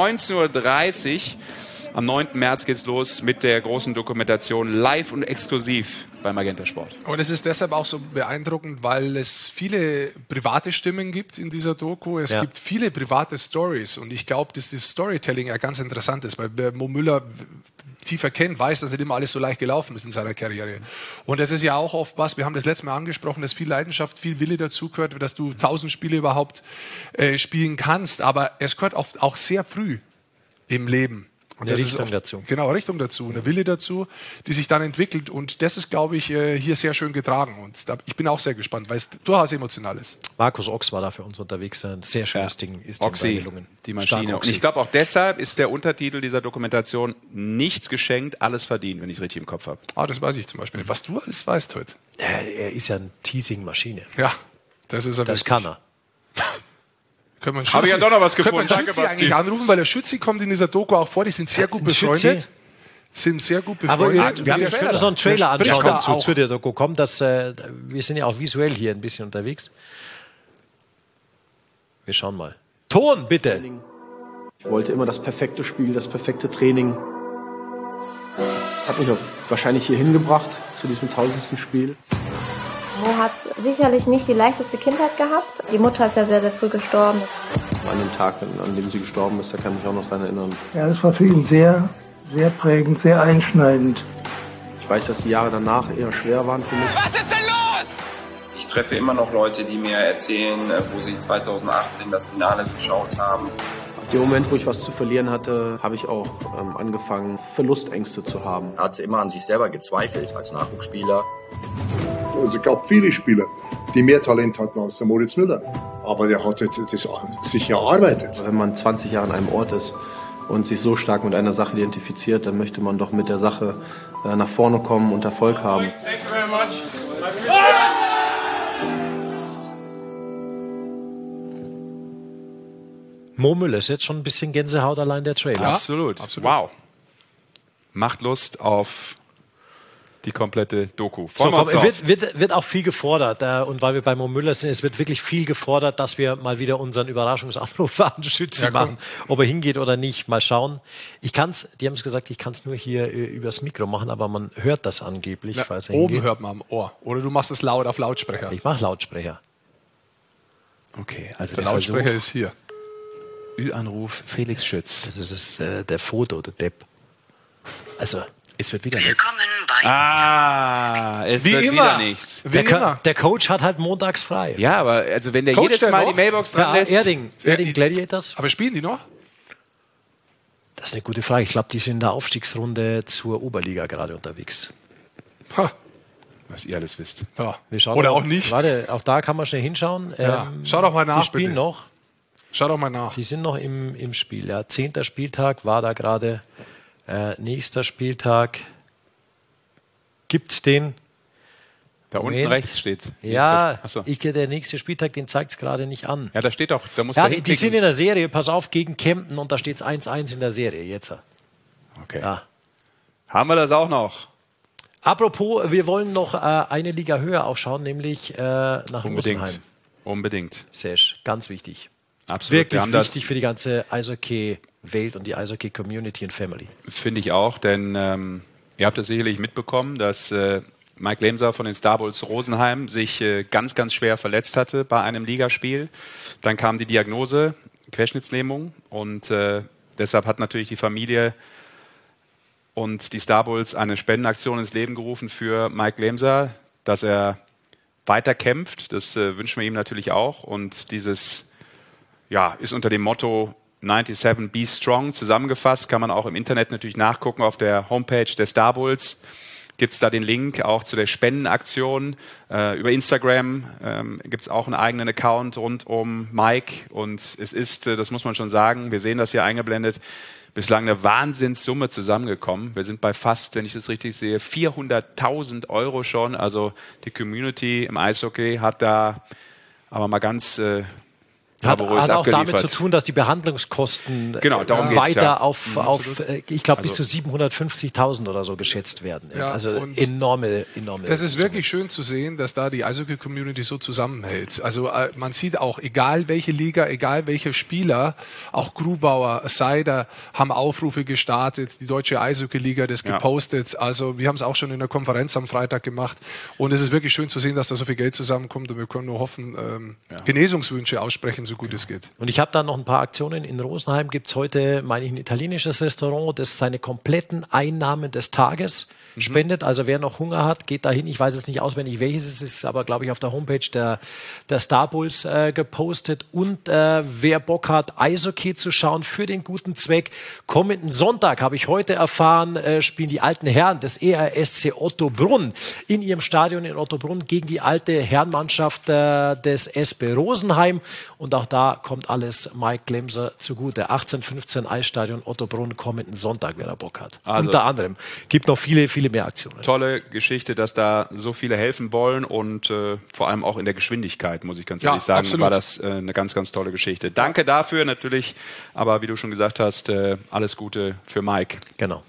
19:30 Uhr. Am 9. März geht's los mit der großen Dokumentation live und exklusiv bei Magenta Sport. Und es ist deshalb auch so beeindruckend, weil es viele private Stimmen gibt in dieser Doku. Es gibt viele private Stories und ich glaube, dass das Storytelling ja ganz interessant ist, weil wer Mo Müller tiefer kennt, weiß, dass nicht immer alles so leicht gelaufen ist in seiner Karriere. Und das ist ja auch oft was, wir haben das letzte Mal angesprochen, dass viel Leidenschaft, viel Wille dazugehört, dass du 1000 Spiele überhaupt spielen kannst, aber es gehört oft auch sehr früh im Leben. Und eine das Richtung ist dazu. Genau, Richtung dazu, eine Wille dazu, die sich dann entwickelt. Und das ist, glaube ich, hier sehr schön getragen. Und ich bin auch sehr gespannt, weil es durchaus emotional ist. Markus Ochs war da für uns unterwegs. Ein sehr schönes Ding ist Oxy, gelungen. die Maschine. Und ich glaube auch deshalb ist der Untertitel dieser Dokumentation nichts geschenkt, alles verdient, wenn ich es richtig im Kopf habe. Ah, das weiß ich zum Beispiel nicht. Was du alles weißt heute. Er ist ja eine Teasing-Maschine. Ja, das ist er. Das kann er. Habe ich ja doch noch was gefunden. Können wir Schützi eigentlich anrufen, weil der Schützi kommt in dieser Doku auch vor. Die sind sehr gut befreundet. Aber wir können so einen Trailer anschauen zu der Doku kommen. Wir sind ja auch visuell hier ein bisschen unterwegs. Wir schauen mal. Ton, bitte. Ich wollte immer das perfekte Spiel, das perfekte Training. Das hat mich auch wahrscheinlich hier hingebracht, zu diesem 1000. Spiel. Mo hat sicherlich nicht die leichteste Kindheit gehabt. Die Mutter ist ja sehr, sehr früh gestorben. An dem Tag, an dem sie gestorben ist, da kann ich mich auch noch dran erinnern. Ja, das war für ihn sehr, sehr prägend, sehr einschneidend. Ich weiß, dass die Jahre danach eher schwer waren für mich. Was ist denn los? Ich treffe immer noch Leute, die mir erzählen, wo sie 2018 das Finale geschaut haben. Ab dem Moment, wo ich was zu verlieren hatte, habe ich auch angefangen, Verlustängste zu haben. Er hat immer an sich selber gezweifelt als Nachwuchsspieler. Also es gab viele Spieler, die mehr Talent hatten als der Moritz Müller. Aber der hatte das sich erarbeitet. Wenn man 20 Jahre an einem Ort ist und sich so stark mit einer Sache identifiziert, dann möchte man doch mit der Sache nach vorne kommen und Erfolg haben. Thank you very much. Mo Müller ist jetzt schon ein bisschen Gänsehaut allein der Trailer. Ja, absolut. Wow. Macht Lust auf die komplette Doku. So, komm, wird auch viel gefordert. Und weil wir bei Mo Müller sind, es wird wirklich viel gefordert, dass wir mal wieder unseren Überraschungsanruf an Schützi machen. Ob er hingeht oder nicht, mal schauen. Die haben es gesagt, ich kann es nur hier übers Mikro machen, aber man hört das angeblich. Ja, falls er oben hingeht. hört man am Ohr. Oder du machst es laut auf Lautsprecher. Ich mache Lautsprecher. Okay, also der Lautsprecher ist hier. Ü-Anruf Felix Schütz. Das ist der Foto, der Depp. Also, es wird wieder nichts. Es wird wieder nichts. Der Coach hat halt montags frei. Ja, aber also wenn der Coach jedes Mal die Mailbox dran lässt. Erding Gladiators. Aber spielen die noch? Das ist eine gute Frage. Ich glaube, die sind in der Aufstiegsrunde zur Oberliga gerade unterwegs. Ha. Was ihr alles wisst. Ja. Oder auch nicht. Warte, auch da kann man schnell hinschauen. Ja. Schau doch mal nach, die spielen bitte. noch. Schau doch mal nach. Die sind noch im Spiel. Ja. 10. Spieltag war da gerade. Nächster Spieltag. Gibt's den? Da unten rechts steht. Ja, der nächste Spieltag, den zeigt es gerade nicht an. Ja, da steht auch, da muss die sind in der Serie, pass auf, gegen Kempten und da steht es 1-1 in der Serie jetzt. Okay. Ja. Haben wir das auch noch? Apropos, wir wollen noch eine Liga höher auch schauen, nämlich nach Rosenheim. Unbedingt. Sesh, ganz wichtig. Absolut. Wirklich wichtig für die ganze Eishockey-Welt und die Eishockey-Community und Family. Finde ich auch, denn Ihr habt es sicherlich mitbekommen, dass Mike Lemser von den Star Bulls Rosenheim sich ganz, ganz schwer verletzt hatte bei einem Ligaspiel. Dann kam die Diagnose, Querschnittslähmung, und deshalb hat natürlich die Familie und die Star Bulls eine Spendenaktion ins Leben gerufen für Mike Lemser, dass er weiter kämpft. Das wünschen wir ihm natürlich auch. Und dieses ist unter dem Motto 97 Be Strong zusammengefasst. Kann man auch im Internet natürlich nachgucken. Auf der Homepage der Star Bulls gibt es da den Link auch zu der Spendenaktion. Über Instagram gibt es auch einen eigenen Account rund um Mike. Und es ist, das muss man schon sagen, wir sehen das hier eingeblendet, bislang eine Wahnsinnssumme zusammengekommen. Wir sind bei fast, wenn ich das richtig sehe, 400.000 € schon. Also die Community im Eishockey hat da aber mal ganz hat auch damit zu tun, dass die Behandlungskosten weiter auf ich glaube, bis zu 750.000 oder so geschätzt werden. Ja, also enorme. Das ist wirklich schön zu sehen, dass da die Eishockey-Community so zusammenhält. Also man sieht auch, egal welche Liga, egal welcher Spieler, auch Grubauer, Seider haben Aufrufe gestartet, die deutsche Eishockey-Liga hat das gepostet. Also wir haben es auch schon in der Konferenz am Freitag gemacht. Und es ist wirklich schön zu sehen, dass da so viel Geld zusammenkommt. Und wir können nur hoffen, Genesungswünsche aussprechen, so gut es geht. Und ich habe da noch ein paar Aktionen. In Rosenheim gibt es heute, meine ich, ein italienisches Restaurant, das seine kompletten Einnahmen des Tages spendet. Also wer noch Hunger hat, geht dahin. Ich weiß jetzt nicht auswendig, welches es ist, aber glaube ich auf der Homepage der Star Bulls gepostet. Und wer Bock hat, Eishockey zu schauen für den guten Zweck, kommenden Sonntag, habe ich heute erfahren, spielen die alten Herren des ERSC Ottobrunn in ihrem Stadion in Ottobrunn gegen die alte Herrenmannschaft des SB Rosenheim. Und auch da kommt alles Mike Lemser zugute. 18:15 Eisstadion Ottobrunn kommenden Sonntag, wer da Bock hat. Also, unter anderem. Gibt noch viele mehr Aktionen. Tolle Geschichte, dass da so viele helfen wollen und vor allem auch in der Geschwindigkeit, muss ich ganz ehrlich sagen, absolut. war das eine ganz, ganz tolle Geschichte. Danke dafür natürlich, aber wie du schon gesagt hast, alles Gute für Mike. Genau.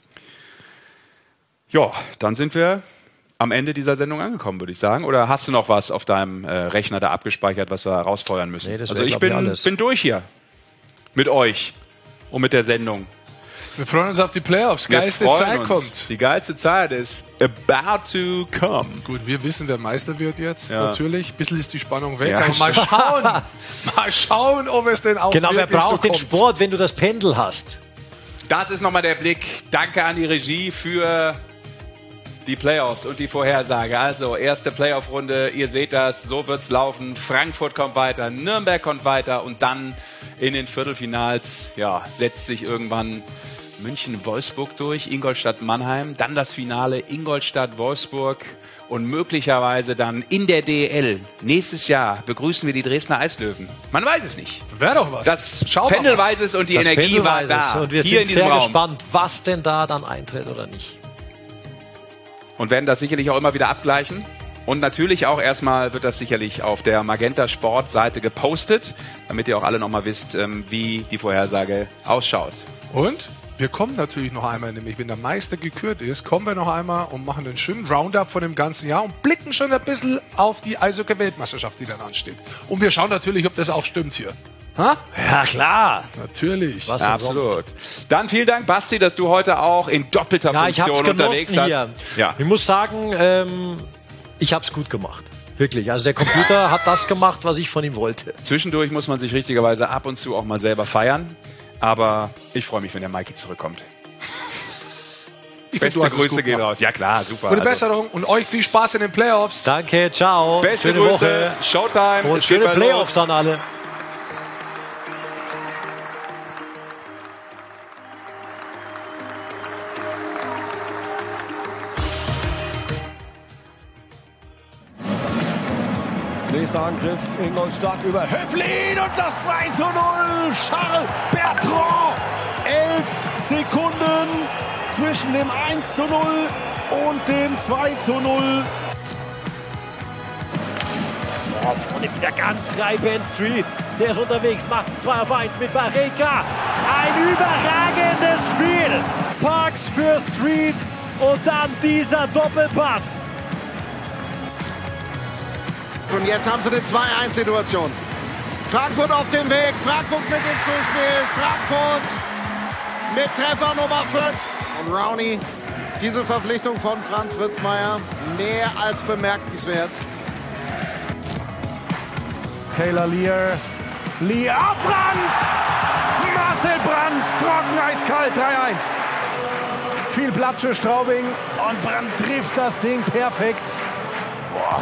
Ja, dann sind wir am Ende dieser Sendung angekommen, würde ich sagen. Oder hast du noch was auf deinem Rechner da abgespeichert, was wir rausfeuern müssen? Nee, das also ich bin durch hier mit euch und mit der Sendung. Wir freuen uns auf die Playoffs. Geilste Zeit kommt. Die geilste Zeit ist about to come. Gut, wir wissen, wer Meister wird jetzt. Ja. Natürlich. Ein bisschen ist die Spannung weg. Ja, aber mal schauen, ob es denn auch genau, wer wirklich braucht so den kommt. Sport, wenn du das Pendel hast? Das ist nochmal der Blick. Danke an die Regie für die Playoffs und die Vorhersage. Also, erste Playoff-Runde, ihr seht das, so wird's laufen. Frankfurt kommt weiter, Nürnberg kommt weiter und dann in den Viertelfinals, setzt sich irgendwann München-Wolfsburg durch, Ingolstadt-Mannheim, dann das Finale Ingolstadt-Wolfsburg und möglicherweise dann in der DEL. Nächstes Jahr begrüßen wir die Dresdner Eislöwen. Man weiß es nicht. Wäre doch was. Das Pendel weiß es und die Energie war da. Und wir hier sind in diesem sehr Raum. gespannt, was denn da dann eintritt oder nicht. Und werden das sicherlich auch immer wieder abgleichen. Und natürlich auch erstmal wird das sicherlich auf der Magenta Sport-Seite gepostet, damit ihr auch alle nochmal wisst, wie die Vorhersage ausschaut. Und wir kommen natürlich noch einmal, nämlich wenn der Meister gekürt ist, kommen wir noch einmal und machen einen schönen Roundup von dem ganzen Jahr und blicken schon ein bisschen auf die Eishockey-Weltmeisterschaft, die dann ansteht. Und wir schauen natürlich, ob das auch stimmt hier. Ha? Ja, klar. Natürlich. Was absolut. Dann vielen Dank, Basti, dass du heute auch in doppelter Funktion unterwegs hast. Hier. Ja. Ich muss sagen, ich habe es gut gemacht. Wirklich. Also der Computer hat das gemacht, was ich von ihm wollte. Zwischendurch muss man sich richtigerweise ab und zu auch mal selber feiern. Aber ich freue mich, wenn der Mikey zurückkommt. Beste Grüße gehen raus. Ja klar, super. Gute Besserung und euch viel Spaß in den Playoffs. Danke, ciao. Beste schöne Grüße. Woche. Showtime. Und schöne Playoffs dann alle. Nächster Angriff, Ingolstadt über Höflin und das 2:0. Charles Bertrand. 11 Sekunden zwischen dem 1:0 und dem 2:0. Vorne wieder ganz frei, Ben Street. Der ist unterwegs, macht ein 2-auf-1 mit Vareka. Ein überragendes Spiel. Parks für Street und dann dieser Doppelpass. Und jetzt haben sie eine 2-1-Situation. Frankfurt auf dem Weg. Frankfurt mit dem Zuspiel. Frankfurt mit Treffer Nummer 5. Und Rowney Diese Verpflichtung von Franz Fritzmeier mehr als bemerkenswert. Taylor Lear. Lear Brandt! Marcel Brandt, trocken eiskalt, 3-1. Viel Platz für Straubing und Brandt trifft das Ding perfekt. Boah.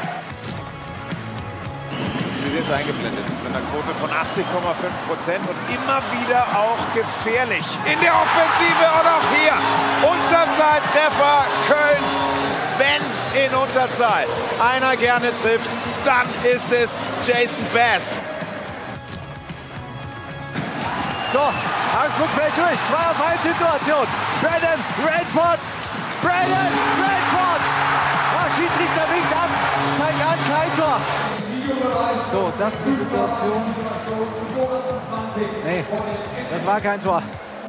Sie sehen es eingeblendet, mit einer Quote von 80,5% und immer wieder auch gefährlich in der Offensive und auch hier Unterzahltreffer Köln, wenn in Unterzahl einer gerne trifft, dann ist es Jason Bass. So, Augsburg fällt durch, 2-auf-1-Situation. Brandon Radford. Schiedsrichter winkt ab, zeigt an, kein Tor. So, das ist die Situation. Nee, das war kein Tor.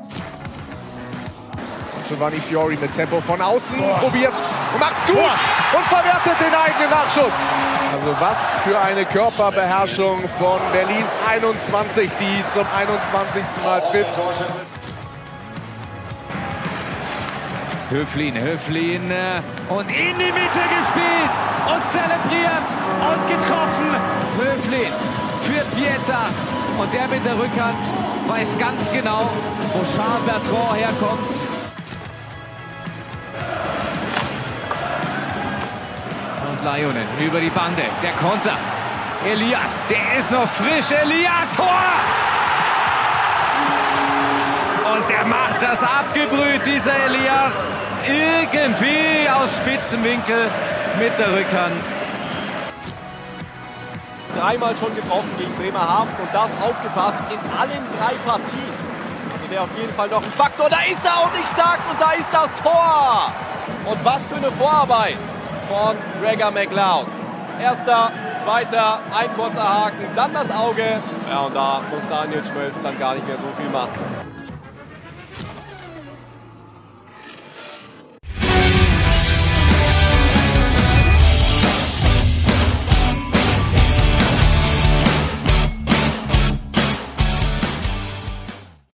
Giovanni Fiori mit Tempo von außen, probiert's und macht's gut und verwertet den eigenen Nachschuss. Also was für eine Körperbeherrschung von Berlins 21, die zum 21. Mal trifft. Höflin und in die Mitte gespielt und zelebriert und getroffen. Höflin für Pieter und der mit der Rückhand weiß ganz genau, wo Charles Bertrand herkommt. Und Laionen über die Bande, der Konter. Elias, der ist noch frisch. Elias, Tor! Und der macht das abgebrüht, dieser Elias. Irgendwie aus Spitzenwinkel mit der Rückhand. Dreimal schon getroffen gegen Bremerhaven und das aufgepasst in allen 3 Partien. Also wäre auf jeden Fall noch ein Faktor. Da ist er und ich sag's und da ist das Tor. Und was für eine Vorarbeit von Gregor McLeod. Erster, zweiter, ein kurzer Haken, dann das Auge. Ja, und da muss Daniel Schmölz dann gar nicht mehr so viel machen.